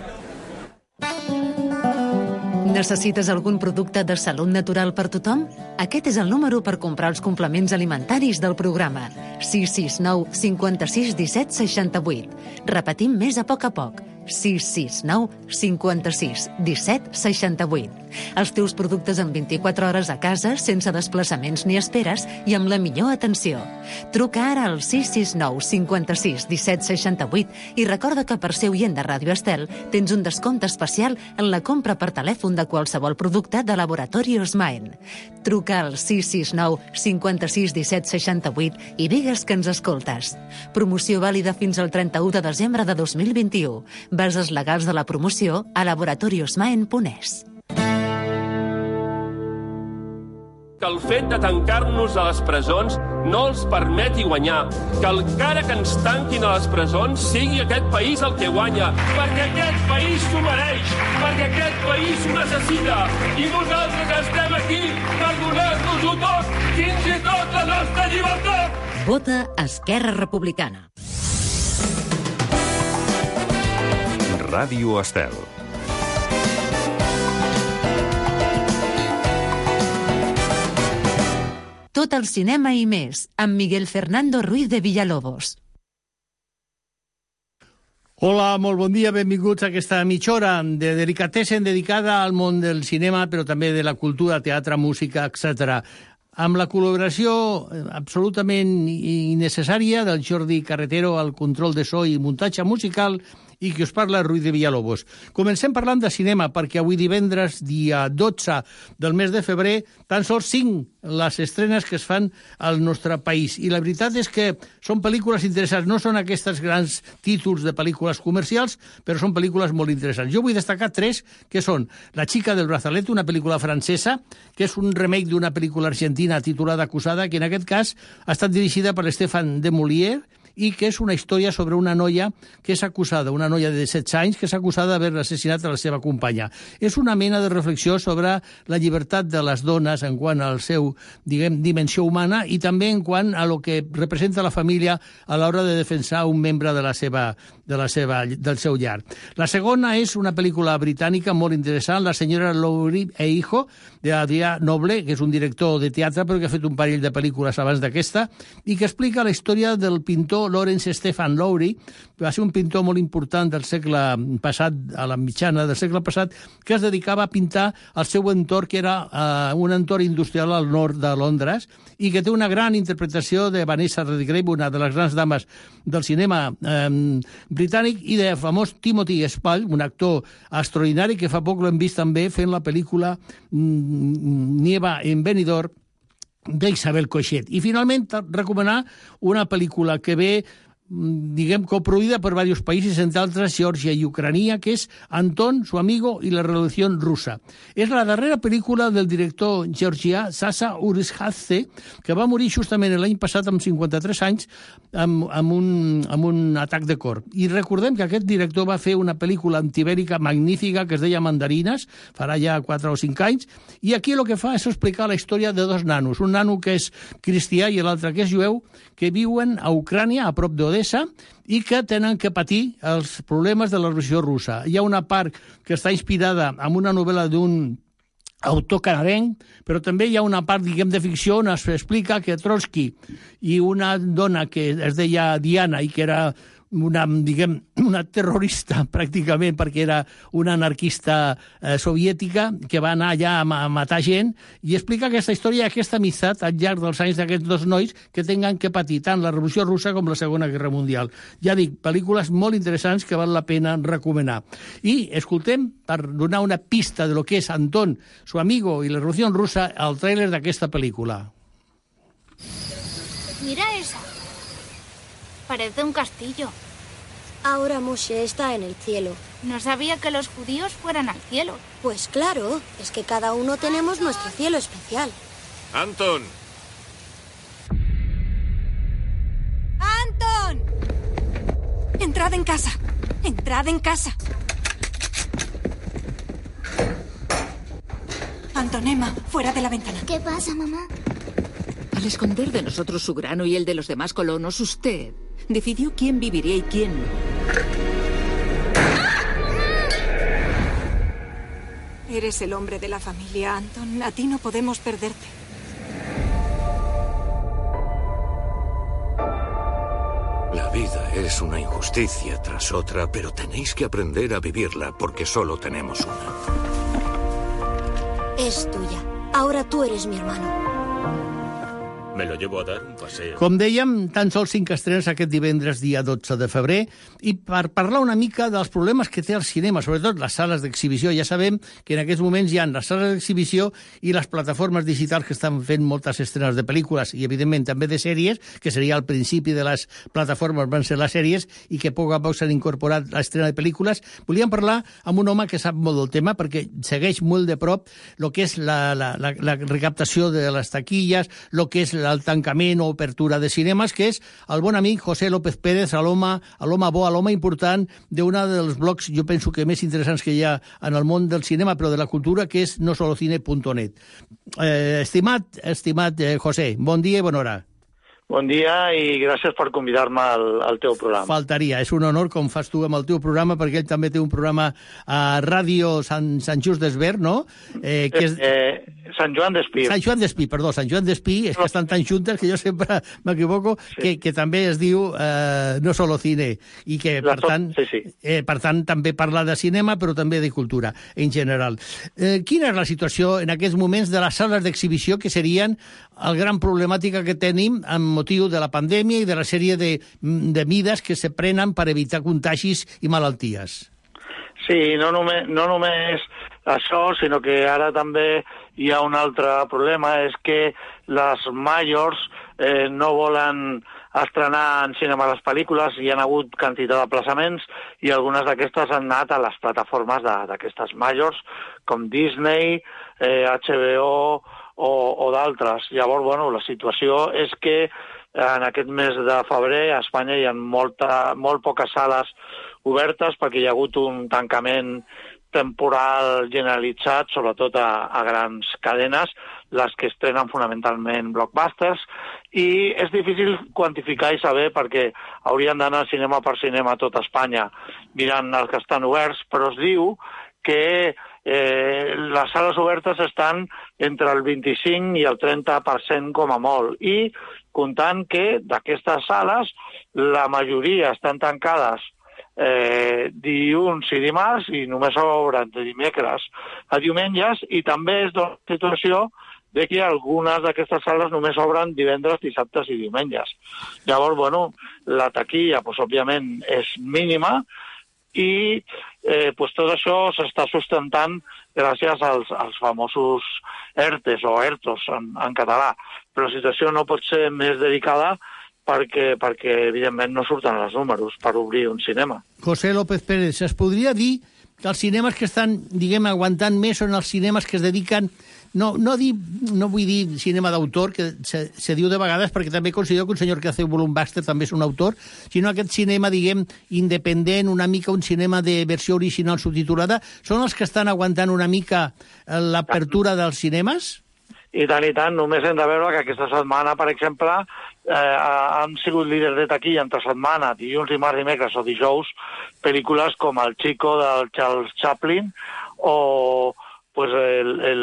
Speaker 4: Necessites algun producte de salut natural per tothom? Aquest és el número per comprar els complements alimentaris del programa. sis sis nou cinquanta-sis disset seixanta-vuit. Repetim més a poc a poc. sis sis nou cinquanta-sis disset seixanta-vuit. Els teus productes en vint-i-quatre hores a casa, sense desplaçaments ni esperes i amb la millor atenció. Truca ara al sis sis nou cinquanta-sis disset seixanta-vuit i recorda que per ser oient de Ràdio Estel tens un descompte especial en la compra per telèfon de qualsevol producte de Laboratorios Maen. Truca al sis sis nou cinquanta-sis disset seixanta-vuit i digues que ens escoltes. Promoció vàlida fins al trenta-u de desembre de dos mil vint-i-u. Bases legals de la promoció a laboratoriosmaen punt es.
Speaker 19: Que el fet de tancar-nos a les presons no els permeti guanyar. Que encara que ens tanquin a les presons sigui aquest país el que guanya. Perquè aquest país s'ho mereix. Perquè aquest país ho necessita. I nosaltres estem aquí per donar-nos-ho tot, fins i tot la nostra llibertat.
Speaker 4: Vota Esquerra Republicana.
Speaker 1: Ràdio Estel.
Speaker 4: Tot el cinema i més, amb Miguel Fernando Ruiz de Villalobos.
Speaker 20: Hola, molt bon dia, benvinguts a aquesta mitja hora de delicatessen dedicada al món del cinema, però també de la cultura, teatre, música, etcètera. Amb la col·laboració absolutament innecessària del Jordi Carretero al control de so i muntatge musical i qui us parla, Ruiz de Villalobos. Comencem parlant de cinema, perquè avui divendres, dia dotze del mes de febrer, tan sols cinc les estrenes que es fan al nostre país. I la veritat és que són pel·lícules interessants. No són aquests grans títols de pel·lícules comercials, però són pel·lícules molt interessants. Jo vull destacar tres, que són La chica del brazalete, una pel·lícula francesa, que és un remake d'una pel·lícula argentina titulada Acusada, que en aquest cas ha estat dirigida per Stéphane Demolière, i que és una història sobre una noia que és acusada, una noia de setze anys, que és acusada d'haver assassinat a la seva companya. És una mena de reflexió sobre la llibertat de les dones en quant al seu, diguem, dimensió humana i també en quant a lo que representa la família a l'hora de defensar un membre de la seva, de la seva, del seu llar. La segona és una pel·lícula britànica molt interessant, La senyora Lowry e Hijo, d'Adrià Noble, que és un director de teatre però que ha fet un parell de pel·lícules abans d'aquesta, i que explica la història del pintor Lawrence Stephen Lowry, que va ser un pintor molt important del segle passat, a la mitjana del segle passat, que es dedicava a pintar el seu entorn, que era uh, un entorn industrial al nord de Londres, i que té una gran interpretació de Vanessa Redgrave, una de les grans dames del cinema eh, britànic, i de famós Timothy Spall, un actor extraordinari que fa poc l'hem vist també fent la pel·lícula mm, Nieva en Benidorm, d'Isabel Coixet. I finalment recomanar una pel·lícula que ve, diguem, coproduïda per diversos països, entre altres Geòrgia i Ucrania, que és Anton, su amigo y la revolució russa. És la darrera pel·lícula del director georgià Sasa Urishadze, que va morir justament l'any passat amb cinquanta-tres anys amb, amb, un, amb un atac de cor. I recordem que aquest director va fer una pel·lícula antibèrica magnífica que es deia Mandarines, farà ja quatre o cinc anys, i aquí el que fa és explicar la història de dos nanos, un nano que és cristià i l'altre que és jueu, que viuen a Ucrània, a prop d'Odessa, i que tenen que patir els problemes de la revolució russa. Hi ha una part que està inspirada en una novel·la d'un autor canadenc, però també hi ha una part, diguem, de ficció on es explica que Trotsky i una dona que es deia Diana i que era una, diguem, una terrorista pràcticament, perquè era una anarquista eh, soviètica que va anar allà a, a matar gent, i explica aquesta història, aquesta amistat al llarg dels anys d'aquests dos nois que tenen que patir tant la Revolució Russa com la Segona Guerra Mundial. Ja dic, pel·lícules molt interessants que val la pena recomanar. I escoltem, per donar una pista de lo que és Anton, su amigo i la Revolució Russa, el tràiler d'aquesta pel·lícula.
Speaker 21: Mira esa. Parece un castillo.
Speaker 22: Ahora Moshe está en el cielo.
Speaker 21: No sabía que los judíos fueran al cielo.
Speaker 22: Pues claro, es que cada uno tenemos nuestro cielo especial.
Speaker 23: ¡Anton!
Speaker 21: ¡Anton! Entrad en casa. Entrad en casa. Antonema, fuera de la ventana. ¿Qué pasa, mamá?
Speaker 24: Al esconder de nosotros su grano y el de los demás colonos, usted decidió quién viviría y quién no.
Speaker 21: Eres el hombre de la familia, Anton. A ti no podemos perderte.
Speaker 23: La vida es una injusticia tras otra, pero tenéis que aprender a vivirla porque solo tenemos una.
Speaker 22: Es tuya. Ahora tú eres mi hermano.
Speaker 2: Me lo llevo a dar un paseo.
Speaker 20: Com dèiem, tan sols cinc estrenes aquest divendres, dia dotze de febrer, i per parlar una mica dels problemes que té el cinema, sobretot les sales d'exhibició. Ja sabem que en aquests moments hi ha les sales d'exhibició i les plataformes digitals que estan fent moltes estrenes de pel·lícules i, evidentment, també de sèries, que seria el principi de les plataformes, van ser les sèries, i que a poc a poc s'han incorporat l'estrena de pel·lícules. Volíem parlar amb un home que sap molt del tema, perquè segueix molt de prop el que és la, la, la, la recaptació de les taquilles, el que és el tancament o apertura de cinemes, que és el bon amic José López Pérez, l'home bo, l'home important d'un dels blogs, jo penso que més interessants que hi ha en el món del cinema, però de la cultura, que és no solo cine punto net. Eh, estimat, estimat eh, José, bon dia i bona hora.
Speaker 3: Bon dia i gràcies per convidar-me al, al teu programa.
Speaker 20: Faltaria, és un honor com fas tu amb el teu programa, perquè ell també té un programa a Ràdio Sant, Sant Just d'Esvern, no? Eh, que és...
Speaker 3: eh, Sant Joan d'Espí.
Speaker 20: Sant Joan d'Espí, perdó, Sant Joan d'Espí, és que estan tan juntes que jo sempre m'equivoco, sí. que, que també es diu eh, No Solo Cine, i que, per tant, sí, sí. Eh, per tant, també parla de cinema, però també de cultura, en general. Eh, quina és la situació en aquests moments de les sales d'exhibició, que serien el gran problemàtica que tenim amb motiu de la pandèmia i de la sèrie de, de mides que se prenen per evitar contagis i malalties?
Speaker 3: Sí, no només, no només això, sinó que ara també hi ha un altre problema, és que les majors eh, no volen estrenar en cinema les pel·lícules, hi ha hagut quantitat d'aplaçaments i algunes d'aquestes han anat a les plataformes d'aquestes majors, com Disney, eh, H B O o, o d'altres. Llavors, bueno, la situació és que en aquest mes de febrer a Espanya hi ha molta, molt poques sales obertes perquè hi ha hagut un tancament temporal generalitzat, sobretot a, a grans cadenes, les que estrenen fonamentalment blockbusters, i és difícil quantificar i saber perquè haurien d'anar cinema per cinema a tot Espanya mirant els que estan oberts, però es diu que eh, les sales obertes estan entre el vint-i-cinc i el trenta per cent com a molt, i comptant que d'aquestes sales la majoria estan tancades eh, dilluns i dimarts i només obren de dimecres a diumenges, i també és la situació de que algunes d'aquestes sales només obren divendres, dissabtes i diumenges. Llavors, bueno, la taquilla, pues, òbviament, és mínima, i eh, pues tot això s'està sustentant gràcies als, als famosos ERTEs o ERTOs en, en català, però la situació no pot ser més delicada perquè, perquè evidentment no surten els números per obrir un cinema.
Speaker 20: José López Pérez, es podria dir que els cinemes que estan, diguem, aguantant més són els cinemes que es dediquen, no, no, dir, no vull dir cinema d'autor, que se, se diu de vegades, perquè també considero que un senyor que hace Blockbuster també és un autor, sinó aquest cinema, diguem, independent, una mica un cinema de versió original subtitulada, són els que estan aguantant una mica l'apertura dels cinemes?
Speaker 3: I tant, i tant. Només hem de veure que aquesta setmana, per exemple, eh, han sigut líders de taquilla entre setmana, dilluns, dimarts, dimecres o dijous, pel·lícules com El Chico del Charles Chaplin o pues, el, el,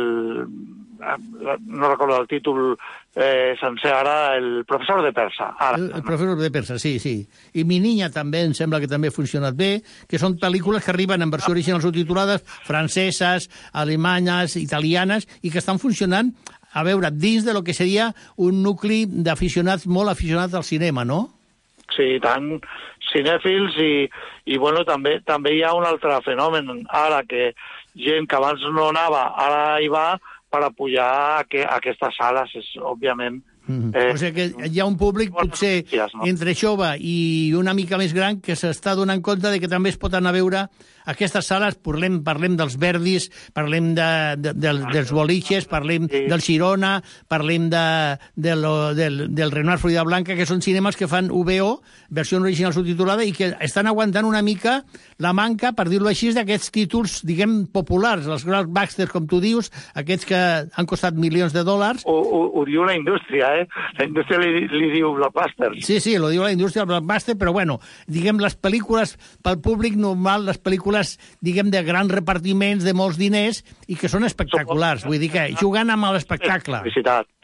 Speaker 3: no recordo el títol eh, sencer ara, El professor de persa. Ara.
Speaker 20: El, el professor de persa, sí, sí. I Mi niña també, em sembla que també ha funcionat bé, que són pel·lícules que arriben en versió original subtitulades, franceses, alemanyes, italianes, i que estan funcionant, a veure, dins de lo que seria un nucli d'aficionats molt aficionats al cinema, no?
Speaker 3: Sí, tant cinèfils i, i bueno, també, també hi ha un altre fenomen. Ara que gent que abans no anava, ara hi va per apujar a, que, a aquestes sales, és òbviament...
Speaker 20: Mm. Eh, o sigui que hi ha un públic potser entre jove i una mica més gran que s'està donant compte de que també es pot anar a veure aquestes sales. Parlem, parlem dels Verdis, parlem de, de, de, dels Boliches, parlem sí. del Girona, parlem de, de lo, del, del Renoir Florida Blanca, que són cinemes que fan U V O, versió original subtitulada, i que estan aguantant una mica la manca, per dir-ho així, d'aquests títols, diguem, populars, els blockbusters, com tu dius, aquests que han costat milions de dòlars.
Speaker 3: Ho, ho, ho diu la indústria, eh? La indústria li, li diu blockbusters.
Speaker 20: Sí, sí, lo diu la indústria del blockbuster, però bueno, diguem, les pel·lícules pel públic normal, les pel·lícules, diguem, de grans repartiments, de molts diners, i que són espectaculars. Vull dir que jugant amb l'espectacle.
Speaker 3: Publicitat,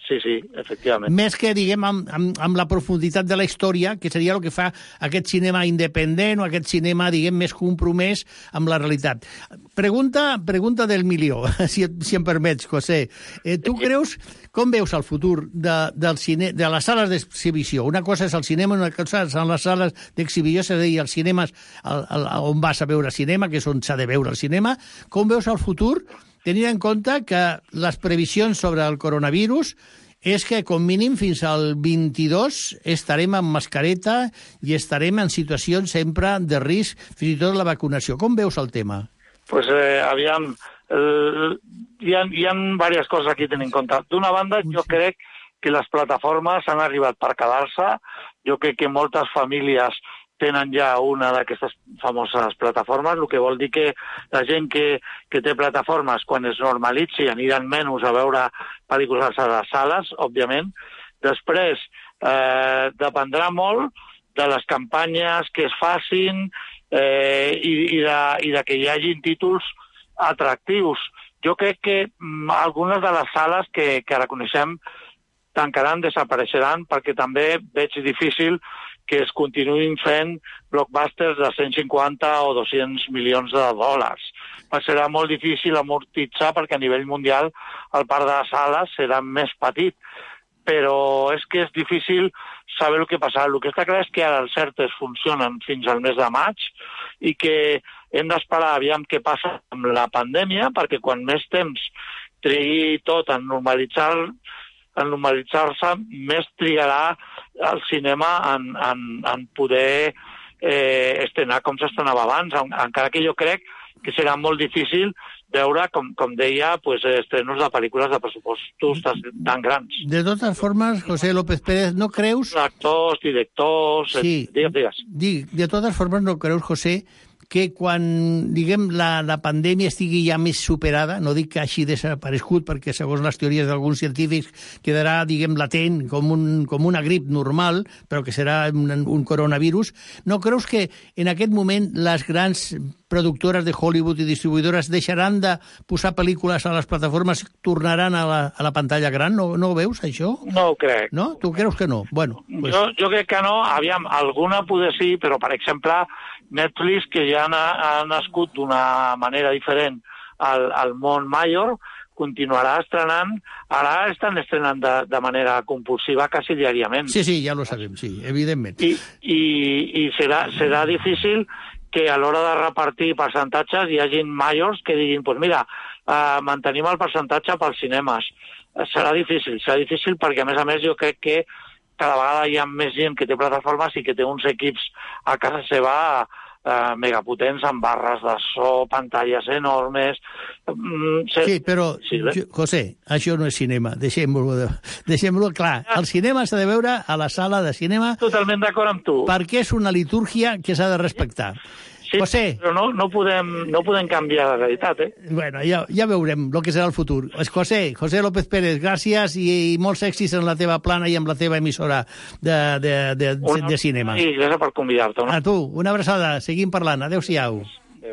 Speaker 3: sí, sí, efectivament.
Speaker 20: Més que, diguem, amb, amb, amb la profunditat de la història, que seria el que fa aquest cinema independent o aquest cinema, diguem, més compromès amb la realitat. Pregunta, pregunta del milió, si, si em permets, José. Eh, tu creus, com veus el futur de, del cine, de les sales d'exhibició? Una cosa és el cinema, una cosa són les sales d'exhibició, és a dir, els cinemes el, el, on vas a veure cinema, que és on s'ha de veure el cinema. Com veus el futur, tenint en compte que les previsions sobre el coronavirus és que, com mínim, fins al vint-i-dos estarem amb mascareta i estarem en situacions sempre de risc, fins i tot la vacunació. Com veus el tema?
Speaker 3: Pues, eh, aviam, eh, hi, ha, hi ha diverses coses aquí a tenir en compte. D'una banda, jo crec que les plataformes han arribat per quedar-se. Jo crec que moltes famílies tenen ja una d'aquestes famoses plataformes, el que vol dir que la gent que, que té plataformes, quan es normalitzi, aniran menys a veure pel·lícules a les sales, òbviament. Després, eh, dependrà molt de les campanyes que es facin eh, i, i, de, i de que hi hagin títols atractius. Jo crec que mm, algunes de les sales que, que ara coneixem tancaran, desapareixeran, perquè també veig difícil que es continuïn fent blockbusters de cent cinquanta o dos-cents milions de dòlars. Serà molt difícil amortitzar perquè a nivell mundial el parc de sales serà més petit, però és que és difícil saber el que passarà. El que està clar és que ara els certes funcionen fins al mes de maig i que hem d'esperar aviam què passa amb la pandèmia, perquè quan més temps trigui tot en normalitzar en normalitzar-se, més trigarà el cinema en, en, en poder eh, estrenar com s'estrenava abans, en, encara que jo crec que serà molt difícil veure, com, com deia, pues, estrenos de pel·lícules de pressupostos tan grans.
Speaker 20: De totes formes, José López Pérez, no creus...
Speaker 3: Actors, directors...
Speaker 20: Sí,
Speaker 3: digues, digues.
Speaker 20: Dic, de totes formes, no creus, José, que quan, diguem, la, la pandèmia estigui ja més superada, no dic que hagi desaparegut, perquè segons les teories d'alguns científics quedarà, diguem, latent com, un, com una grip normal, però que serà un, un coronavirus, no creus que en aquest moment les grans productores de Hollywood i distribuïdores deixaran de posar pel·lícules a les plataformes i tornaran a la, a la pantalla gran? No, no ho veus, això?
Speaker 3: No ho crec.
Speaker 20: No? Tu creus que no? Bueno, pues...
Speaker 3: jo, jo crec que no. Aviam, alguna poder sí, però, per exemple, Netflix, que ja ha, ha nascut d'una manera diferent al, al món major, continuarà estrenant, ara estan estrenant de, de manera compulsiva quasi diàriament.
Speaker 20: Sí, sí, ja lo sabem, sí, evidentment.
Speaker 3: I, i, i serà, serà difícil que a l'hora de repartir percentatges hi hagin majors que diguin, pues mira, eh, mantenim el percentatge pels cinemes. Eh, serà difícil, serà difícil perquè, a més a més, jo crec que cada vegada hi ha més gent que té plataformes i que té uns equips a casa seva eh, megapotents amb barres de so, pantalles enormes... Mm, se...
Speaker 20: Sí, però, sí, jo, José, això no és cinema, deixem-lo de... deixem clar. El cinema s'ha de veure a la sala de cinema...
Speaker 3: Totalment d'acord amb tu.
Speaker 20: Perquè és una litúrgia que s'ha de respectar.
Speaker 3: Sí,
Speaker 20: José...
Speaker 3: però no, no, podem, no podem canviar la realitat, eh?
Speaker 20: Bueno, ja, ja veurem el que serà el futur. José, José López Pérez, gràcies i, i molts èxits en la teva plana i amb la teva emissora de, de, de, una, de cinema.
Speaker 3: Sí, gràcies per convidar-te. No?
Speaker 20: A tu, una abraçada. Seguim parlant. Adéu-siau.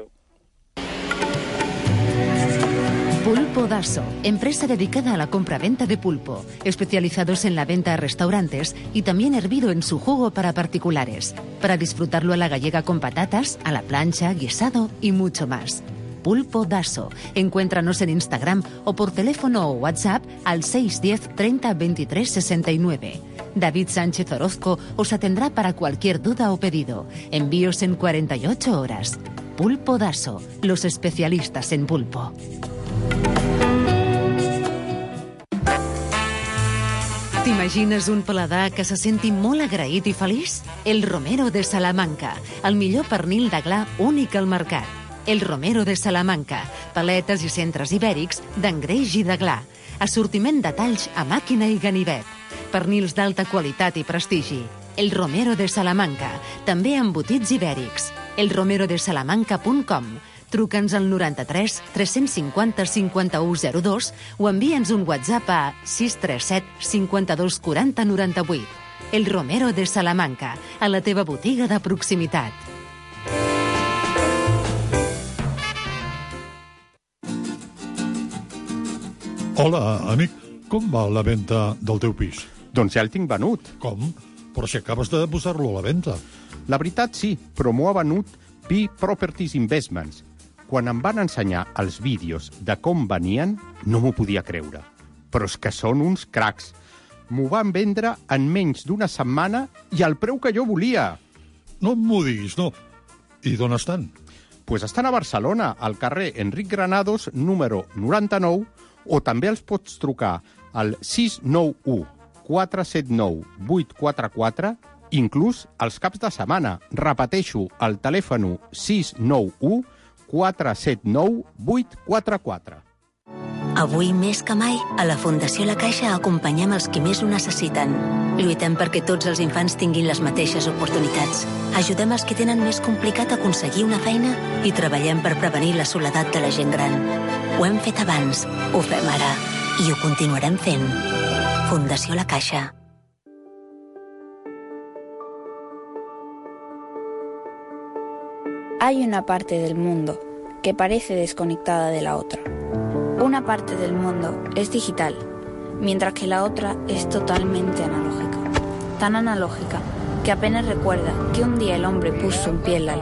Speaker 4: Pulpo Daso, empresa dedicada a la compra-venta de pulpo, especializados en la venta a restaurantes y también hervido en su jugo para particulares, para disfrutarlo a la gallega con patatas, a la plancha, guisado y mucho más. Pulpo Daso. Encuéntranos en Instagram o por teléfono o WhatsApp al seis uno cero treinta veintitrés sesenta y nueve. David Sánchez Orozco os atendrá para cualquier duda o pedido. Envíos en cuarenta y ocho horas. Pulpo Daso, los especialistas en pulpo. T'imagines un paladar que se senti molt agraït i feliç? El Romero de Salamanca, el millor pernil d'aglà únic al mercat. El Romero de Salamanca, paletes i centres ibèrics d'engreix i d'aglà. Assortiment de talls a màquina i ganivet. Pernils d'alta qualitat i prestigi. El Romero de Salamanca, també embotits ibèrics. el romero de salamanca punt com. Truca'ns al noranta-tres tres-cents cinquanta cinquanta-u zero dos o envia'ns un WhatsApp a sis tres set cinquanta-dos quaranta noranta-vuit. El Romero de Salamanca, a la teva botiga de proximitat.
Speaker 15: Hola, amic. Com va la venda del teu pis?
Speaker 16: Doncs ja el tinc venut.
Speaker 15: Com? Però si acabes de posar-lo a la venda.
Speaker 16: La veritat sí, però m'ho ha venut Pi Properties Investments. Quan em van ensenyar els vídeos de com venien, no m'ho podia creure. Però és que són uns cracs. M'ho van vendre en menys d'una setmana i al preu que jo volia.
Speaker 15: No m'ho diguis, no. I d'on estan?
Speaker 16: Pues estan a Barcelona, al carrer Enric Granados, número noranta-nou, o també els pots trucar al sis nou u quatre set nou vuit quatre quatre, inclús els caps de setmana. Repeteixo, el telèfon sis nou u quatre set nou vuit quatre quatre.
Speaker 14: Avui més que mai, a la Fundació La Caixa acompanyem els qui més ho necessiten. Lluitem perquè tots els infants tinguin les mateixes oportunitats. Ajudem els que tenen més complicat aconseguir una feina i treballem per prevenir la soledat de la gent gran. Ho hem fet abans, ho fem ara i ho continuarem fent. Fundació La Caixa.
Speaker 7: Hay una parte del mundo que parece desconectada de la otra. Una parte del mundo es digital, mientras que la otra es totalmente analógica. Tan analógica que apenas recuerda que un día el hombre puso un pie en la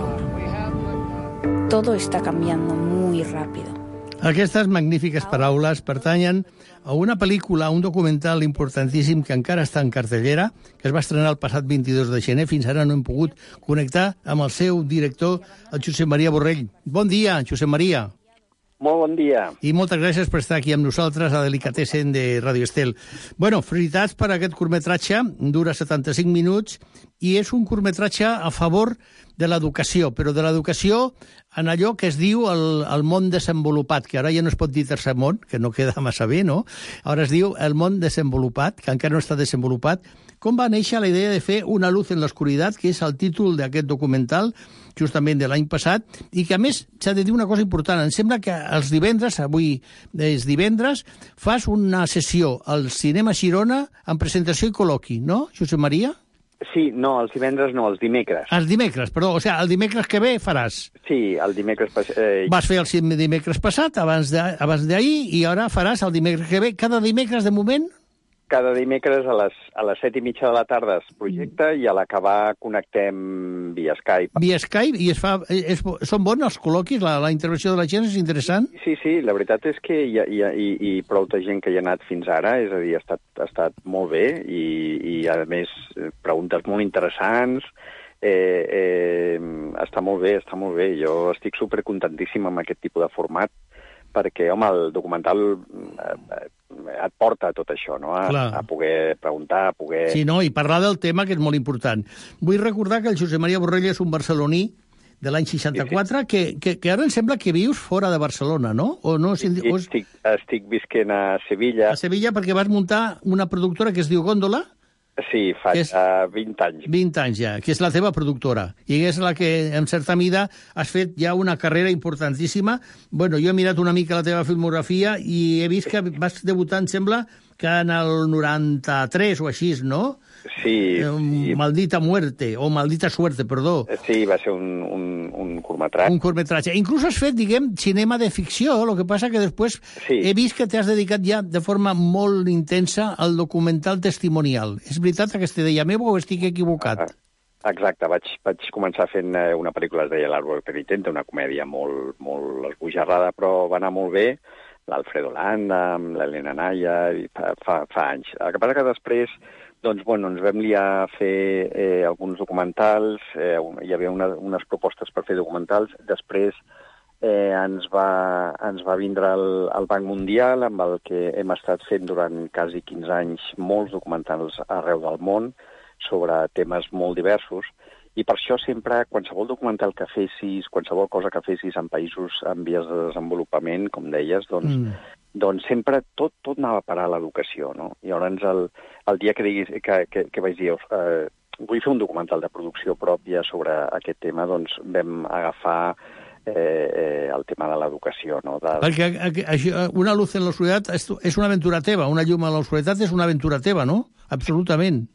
Speaker 7: luna. Todo está cambiando muy rápido.
Speaker 20: Aquestes magnífiques paraules pertanyen a una pel·lícula, a un documental importantíssim que encara està en cartellera, que es va estrenar el passat vint-i-dos de gener. Fins ara no hem pogut connectar amb el seu director, el Josep Maria Borrell. Bon dia, Josep Maria.
Speaker 9: Molt bon dia.
Speaker 20: I moltes gràcies per estar aquí amb nosaltres a Delicatessen de Radio Estel. Bueno, felicitats per aquest curtmetratge, dura setanta-cinc minuts, i és un curtmetratge a favor de l'educació, però de l'educació en allò que es diu el, el món desenvolupat, que ara ja no es pot dir tercer món, que no queda massa bé, no? Ara es diu el món desenvolupat, que encara no està desenvolupat. Com va néixer la idea de fer Una luz en l'oscuritat, que és el títol d'aquest documental, justament de l'any passat, i que, a més, s'ha de dir una cosa important. Em sembla que els divendres, avui és divendres, fas una sessió al Cinema Girona en presentació i col·loqui, no, Josep Maria?
Speaker 9: Sí, no, els divendres no, els dimecres.
Speaker 20: Els dimecres, perdó, o sigui, el dimecres que ve faràs.
Speaker 9: Sí, el dimecres... Eh...
Speaker 20: Vas fer el dimecres passat, abans d'ahir, i ara faràs el dimecres que ve. Cada dimecres, de moment...
Speaker 9: Cada dimecres a les, a les set i mitja de la tarda es projecta i a l'acabar connectem via Skype.
Speaker 20: Via Skype, i es fa, és, són bons els col·loquis? La, la intervenció de la gent és interessant?
Speaker 9: Sí, sí, la veritat és que hi ha, hi ha, hi, hi prou de gent que hi ha anat fins ara, és a dir, ha estat, ha estat molt bé i, i a més, preguntes molt interessants, eh, eh, està molt bé, està molt bé. Jo estic supercontentíssim amb aquest tipus de format, perquè, home, el documental eh, et porta a tot això, no? A, a poder preguntar, a poder...
Speaker 20: Sí, no? I parlar del tema, que és molt important. Vull recordar que el Josep Maria Borrell és un barceloní de l'any seixanta-quatre, sí, sí. Que, que, que ara em sembla que vius fora de Barcelona, no? O no
Speaker 9: sí, o... estic, estic visquent a Sevilla.
Speaker 20: A Sevilla, perquè vas muntar una productora que es diu Góndola?
Speaker 9: Sí, fa és... uh, vint anys.
Speaker 20: vint anys ja, que és la teva productora. I és la que, en certa mida, has fet ja una carrera importantíssima. Bueno, jo he mirat una mica la teva filmografia i he vist que vas debutar, em sembla, que en el noranta-tres o així, no?
Speaker 9: Sí,
Speaker 20: sí. Maldita muerte, o Maldita suerte, perdó.
Speaker 9: Sí, va ser un, un, un curtmetratge.
Speaker 20: Un curtmetratge. Inclús has fet, diguem, cinema de ficció, el que passa que després sí. He vist que t'has dedicat ja de forma molt intensa al documental testimonial. És veritat aquesta idea meva o estic equivocat?
Speaker 9: Ah, exacte, vaig, vaig començar fent una pel·lícula, es deia L'Árbol Penitente, una comèdia molt, molt esbojarrada, però va anar molt bé, l'Alfredo Landa, amb l'Helena Naya, fa, fa, fa anys. El que passa que després doncs, bueno, ens vam liar a fer eh, alguns documentals, eh, hi havia una, unes propostes per fer documentals, després eh, ens, va, ens va vindre el, el Banc Mundial, amb el que hem estat fent durant quasi quinze anys molts documentals arreu del món sobre temes molt diversos, i per això sempre, qualsevol documental que fessis, qualsevol cosa que fessis en països en vies de desenvolupament, com deies, doncs, mm. doncs sempre tot, tot anava a parar a l'educació, no? I llavors el, el dia que, diguis, que, que, que vaig dir eh, vull fer un documental de producció pròpia sobre aquest tema, doncs vam agafar eh, eh, el tema de l'educació, no? De...
Speaker 20: Perquè això, Una luz en l'oscuritat és una aventura teva, Una llum a l'oscuritat és una aventura teva, no? Absolutament.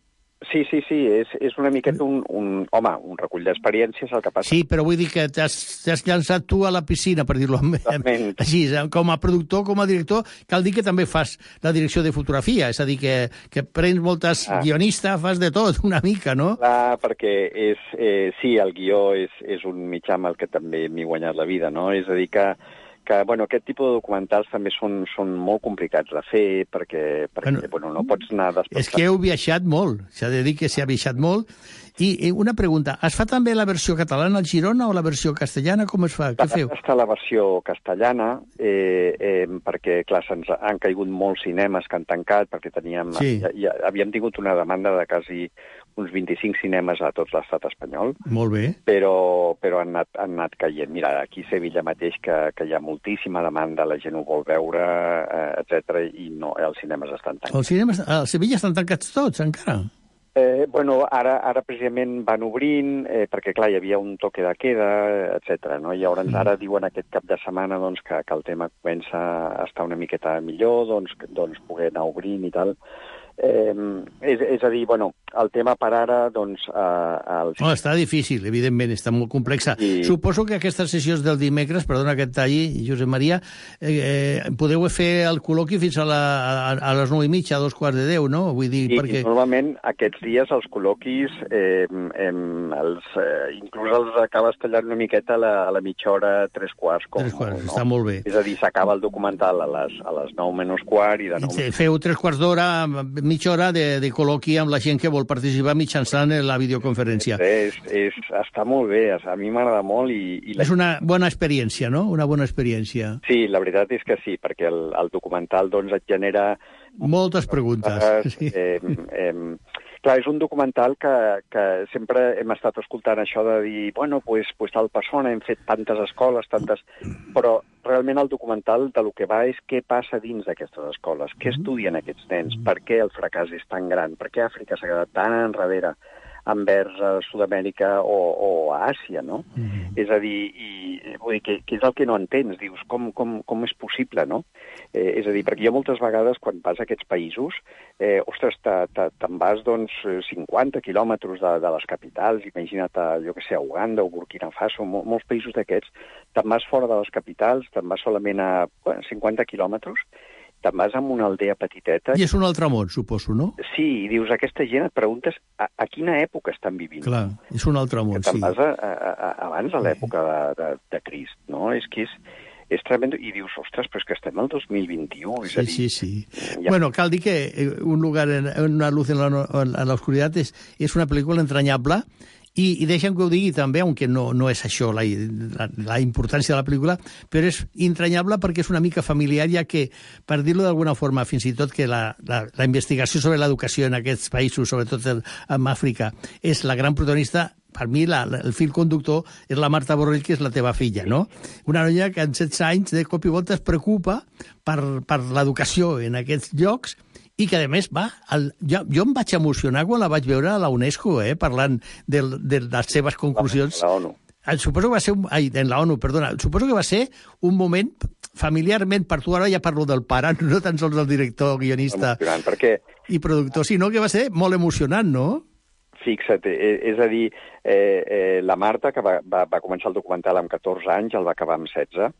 Speaker 9: Sí, sí, sí, és, és una miqueta un, un, home, un recull d'experiències, el que passa...
Speaker 20: Sí, però vull dir que t'has llançat tu a la piscina, per dir-lo així, com a productor, com a director, cal dir que també fas la direcció de fotografia, és a dir, que, que prens moltes ah. guionistes, fas de tot, una mica, no?
Speaker 9: Clar, perquè és, eh, sí, el guió és, és un mitjà amb el que també m'he guanyat la vida, no? És a dir, que que bueno, aquest tipus de documentals també són, són molt complicats de fer perquè, perquè bueno, bueno, no pots anar desplaçant.
Speaker 20: És que heu viatjat molt, s'ha de dir que s'ha viatjat molt. I, I una pregunta, es fa també la versió catalana al Girona o la versió castellana? Com es fa? Què feu?
Speaker 9: Està la versió castellana, eh, eh, perquè, clar, se'ns han caigut molts cinemes que han tancat, perquè teníem, sí. ja, ja, havíem tingut una demanda de quasi uns vint-i-cinc cinemes a tot l'estat espanyol.
Speaker 20: Molt bé.
Speaker 9: Però, però han, anat, han anat caient. Mira, aquí a Sevilla mateix, que, que hi ha moltíssima demanda, la gent ho vol veure, eh, etcètera, i no, els cinemes estan tancats.
Speaker 20: Els cinemes a Sevilla estan tancats tots, encara?
Speaker 9: Eh, bueno, ara, ara precisament van obrint, eh, perquè, clar, hi havia un toque de queda, etcètera. No? I llavors ara diuen aquest cap de setmana doncs, que, que el tema comença a estar una miqueta millor, doncs, doncs poder anar obrint i tal. Eh, és, és a dir, bueno, el tema per ara, doncs... Eh, el...
Speaker 20: No, està difícil, evidentment, està molt complexa. I... Suposo que aquestes sessions del dimecres, perdona que et talli, Josep Maria, eh, eh, podeu fer el col·loqui fins a, la, a, a les nou i mitja, a dos quarts de deu, no? Vull dir,
Speaker 9: I,
Speaker 20: perquè...
Speaker 9: I normalment aquests dies els col·loquis eh, eh, els, eh, inclús els acabes tallant una miqueta a la, a la mitja hora, tres quarts. Com,
Speaker 20: tres quarts,
Speaker 9: no?
Speaker 20: Està molt bé.
Speaker 9: És a dir, s'acaba el documental a les, a les nou menys quart i de nou...
Speaker 20: I feu tres quarts d'hora, mitja hora de, de col·loqui amb la gent que vol participar mitjançant la videoconferència.
Speaker 9: És, és, està molt bé, a mi m'agrada molt. I, i la...
Speaker 20: És una bona experiència, no? Una bona experiència.
Speaker 9: Sí, la veritat és que sí, perquè el, el documental doncs, et genera...
Speaker 20: Moltes preguntes.
Speaker 9: Eh, sí. eh, eh, clar, és un documental que, que sempre hem estat escoltant això de dir, bueno, pues, pues tal persona, hem fet tantes escoles, tantes... Però realment el documental de lo que va és què passa dins d'aquestes escoles, què estudien aquests nens, per què el fracàs és tan gran, per què Àfrica s'ha quedat tan enrere envers a Sud-amèrica o, o a Àsia, no? Mm-hmm. És a dir, i, vull dir, què, què és el que no entens? Dius, com, com, com és possible, no? Eh, és a dir, perquè jo moltes vegades, quan vas a aquests països, eh, ostres, te'n vas, doncs, cinquanta quilòmetres de, de les capitals, imagina't, jo que sé, a Uganda o Burkina Faso, mol, molts països d'aquests, te'n vas fora de les capitals, te'n vas solament a bueno, cinquanta quilòmetres, te'n vas a una aldea petiteta...
Speaker 20: I és un altre món, suposo, no?
Speaker 9: Sí, i dius, aquesta gent et preguntes a, a quina època estan vivint.
Speaker 20: Clar, és un altre món,
Speaker 9: que te'n
Speaker 20: sí.
Speaker 9: vas a, a, a, abans de l'època de, de, de Crist, no? És que és, és tremendo. I dius, ostres, però és que estem al dos mil vint-i-u. És
Speaker 20: sí,
Speaker 9: a dir,
Speaker 20: sí, sí. Ja... Bueno, cal dir que Un lugar en una luz en la, en la oscuridad és, és una pel·lícula entranyable. I, i deixa'm que ho digui també, aunque no, no és això la, la, la importància de la pel·lícula, però és entranyable perquè és una mica familiar, ja que, per dir-lo d'alguna forma, fins i tot que la, la, la investigació sobre l'educació en aquests països, sobretot en, en Àfrica, és la gran protagonista. Per mi, la, la, el fil conductor és la Marta Borrell, que és la teva filla, no? Una noia que en setze anys, de cop i volta, es preocupa per, per l'educació en aquests llocs, i que, a més, va, el, jo, jo em vaig emocionar quan la vaig veure a la UNESCO, eh, parlant de, de les seves conclusions.
Speaker 9: La ONU.
Speaker 20: Suposo que va ser un, ai, en la ONU, perdona, suposo que va ser un moment familiarment, per tu ara ja parlo del pare, no tan sols del director, guionista
Speaker 9: perquè...
Speaker 20: i productor, sinó que va ser molt emocionant, no?
Speaker 9: Fixa't, és a dir, eh, eh, la Marta, que va, va, va començar el documental amb catorze anys, el va acabar amb setze,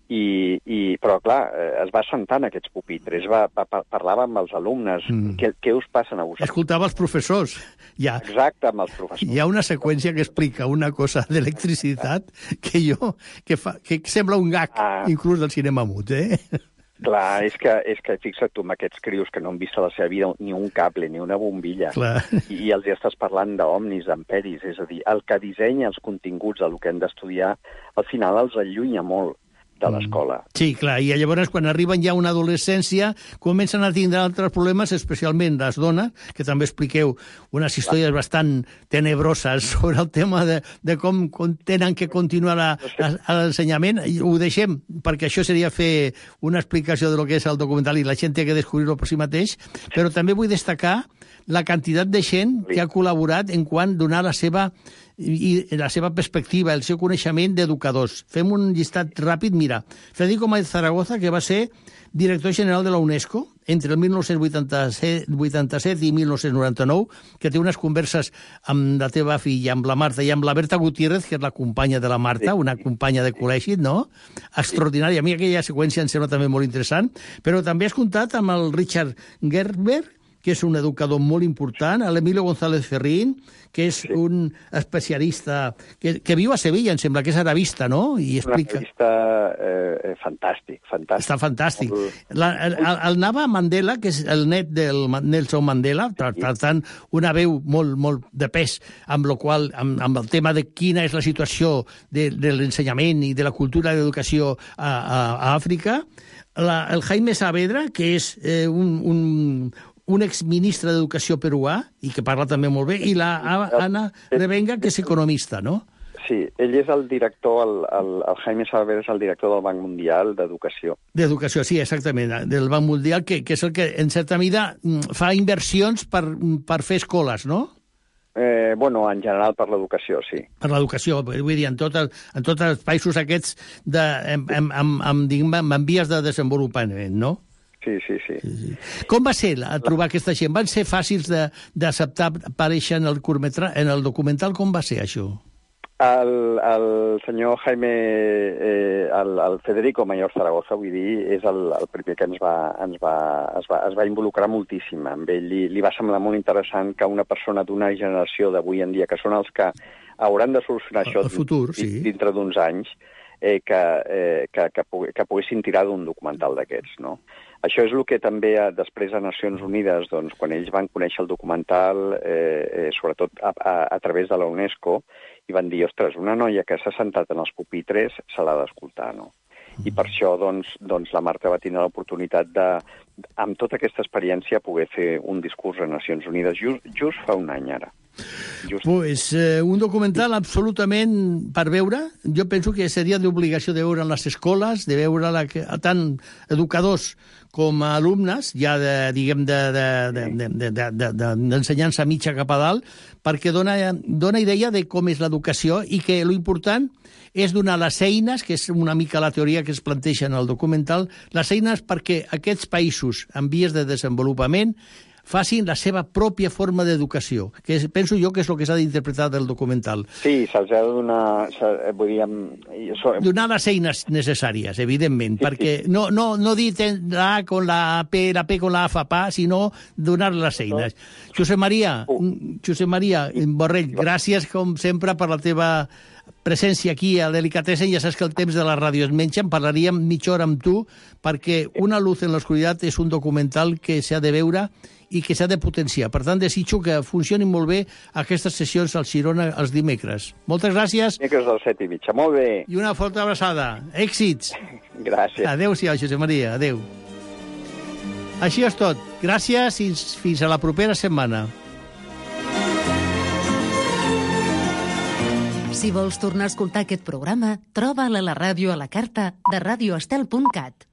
Speaker 9: I, i, però, clar, es va sentar en aquests pupitres, va, va, parlava amb els alumnes, mm. què, què us passen a vosaltres?
Speaker 20: Escoltava els professors. Ja.
Speaker 9: Exacte, amb els professors.
Speaker 20: Hi ha una seqüència que explica una cosa d'electricitat que jo, que, fa, que sembla un gag, ah. inclús del cinema mut, eh?
Speaker 9: Clar, és que, és que fixa't tu amb aquests crios que no han vist a la seva vida ni un cable, ni una bombilla,
Speaker 20: clar.
Speaker 9: I, i els ja estàs parlant d'omnis, d'amperis, és a dir, el que dissenya els continguts del que han d'estudiar, al final els allunya molt de l'escola.
Speaker 20: Sí, clar, i llavors quan arriben ja a una adolescència comencen a tindre altres problemes, especialment les dones, que també expliqueu unes històries bastant tenebroses sobre el tema de, de com, com tenen que continuar l'ensenyament. Ho deixem, perquè això seria fer una explicació de lo que és el documental i la gent té que descobrir-ho per si mateix, però també vull destacar la quantitat de gent que ha col·laborat en quant a donar la seva i la seva perspectiva, el seu coneixement d'educadors. Fem un llistat ràpid. Mira, Federico Maez Zaragoza, que va ser director general de la UNESCO entre el mil nou-cents vuitanta-set i mil nou-cents noranta-nou, que té unes converses amb la teva filla, amb la Marta i amb la Berta Gutiérrez, que és la companya de la Marta, una companya de col·legi, no? Extraordinària. A mi aquella seqüència em sembla també molt interessant. Però també has comptat amb el Richard Gerber, que és un educador molt important, l'Emilio González Ferrín, que és sí. un especialista que, que viu a Sevilla, em sembla, que és arabista, no? I explica...
Speaker 9: Un arabista eh, fantàstic, fantàstic.
Speaker 20: Està fantàstic. La, el, el Nava Mandela, que és el net del Nelson Mandela, per, per tant, una veu molt, molt de pes, amb, lo qual, amb, amb el tema de quina és la situació de, de l'ensenyament i de la cultura d'educació a, a, a Àfrica. La, el Jaime Saavedra, que és eh, un... un un exministre d'Educació peruà, i que parla també molt bé, i la Ana Revenga, que és economista, no?
Speaker 9: Sí, ell és el director, el, el, el Jaime Saavedra és el director del Banc Mundial d'Educació.
Speaker 20: D'Educació, sí, exactament, del Banc Mundial, que, que és el que, en certa mida, fa inversions per, per fer escoles, no?
Speaker 9: Eh, bueno, en general per l'educació, sí.
Speaker 20: Per l'educació, vull dir, en, tot el, en tots els països aquests de, amb, amb, amb, amb, amb vies de desenvolupament, no?
Speaker 9: Sí, sí, sí.
Speaker 20: Com va ser a trobar aquesta gent? Van ser fàcils d'acceptar aparèixer en el curtmetra... en el documental? Com va ser això?
Speaker 9: El, el senyor Jaime, eh, el, el Federico Mayor Zaragoza, vull dir, és el, el primer que ens va, ens va, es, va, es va involucrar moltíssim amb ell. Li, li va semblar molt interessant que una persona d'una generació d'avui en dia, que són els que hauran de solucionar això
Speaker 20: el futur, sí.
Speaker 9: dintre d'uns anys, eh, que, eh, que, que, que poguessin tirar d'un documental d'aquests, no? Això és el que també, després a Nacions Unides, doncs, quan ells van conèixer el documental, eh, eh, sobretot a, a, a través de la UNESCO, i van dir, ostres, una noia que s'ha sentat en els pupitres se l'ha d'escoltar, no? I per això, doncs, doncs, la Marta va tenir l'oportunitat de, amb tota aquesta experiència, poder fer un discurs a Nacions Unides just, just fa un any, ara.
Speaker 20: Just... Pues, eh, un documental absolutament per veure. Jo penso que seria d'obligació de veure en les escoles, de veure la, tant educadors com a alumnes, ja de, diguem, d'ensenyança de, de, de, de, de, mitja cap a dalt, perquè dona, dona idea de com és l'educació i que l'important és donar les eines, que és una mica la teoria que es planteja en el documental, les eines perquè aquests països en vies de desenvolupament facin la seva pròpia forma d'educació, que és, penso jo que és el que s'ha d'interpretar del documental.
Speaker 9: Sí, se'ls ha de donar... Vull dir, so...
Speaker 20: donar les eines necessàries, evidentment, sí, perquè sí. no, no, no dir la A con la P, la P con la A fa pa, sinó donar les eines. No. Josep Maria, uh. Josep Maria Borrell, gràcies, com sempre, per la teva presència aquí a Delicatessen. Ja saps que el temps de la ràdio es menja, en parlaríem mitja hora amb tu, perquè Una luz en l'oscuritat és un documental que s'ha de veure i que s'ha de potenciar. Per tant, desitjo que funcionin molt bé aquestes sessions al Girona els dimecres. Moltes gràcies.
Speaker 9: Dimecres del set i mitja. Molt bé.
Speaker 20: I una forta abraçada. Èxits.
Speaker 9: Gràcies.
Speaker 20: Adéu-siau, Josep Maria. Adéu. Així és tot. Gràcies i fins a la propera setmana.
Speaker 4: Si vols tornar a escoltar aquest programa, troba'l a la ràdio a la carta de radioestel punt cat.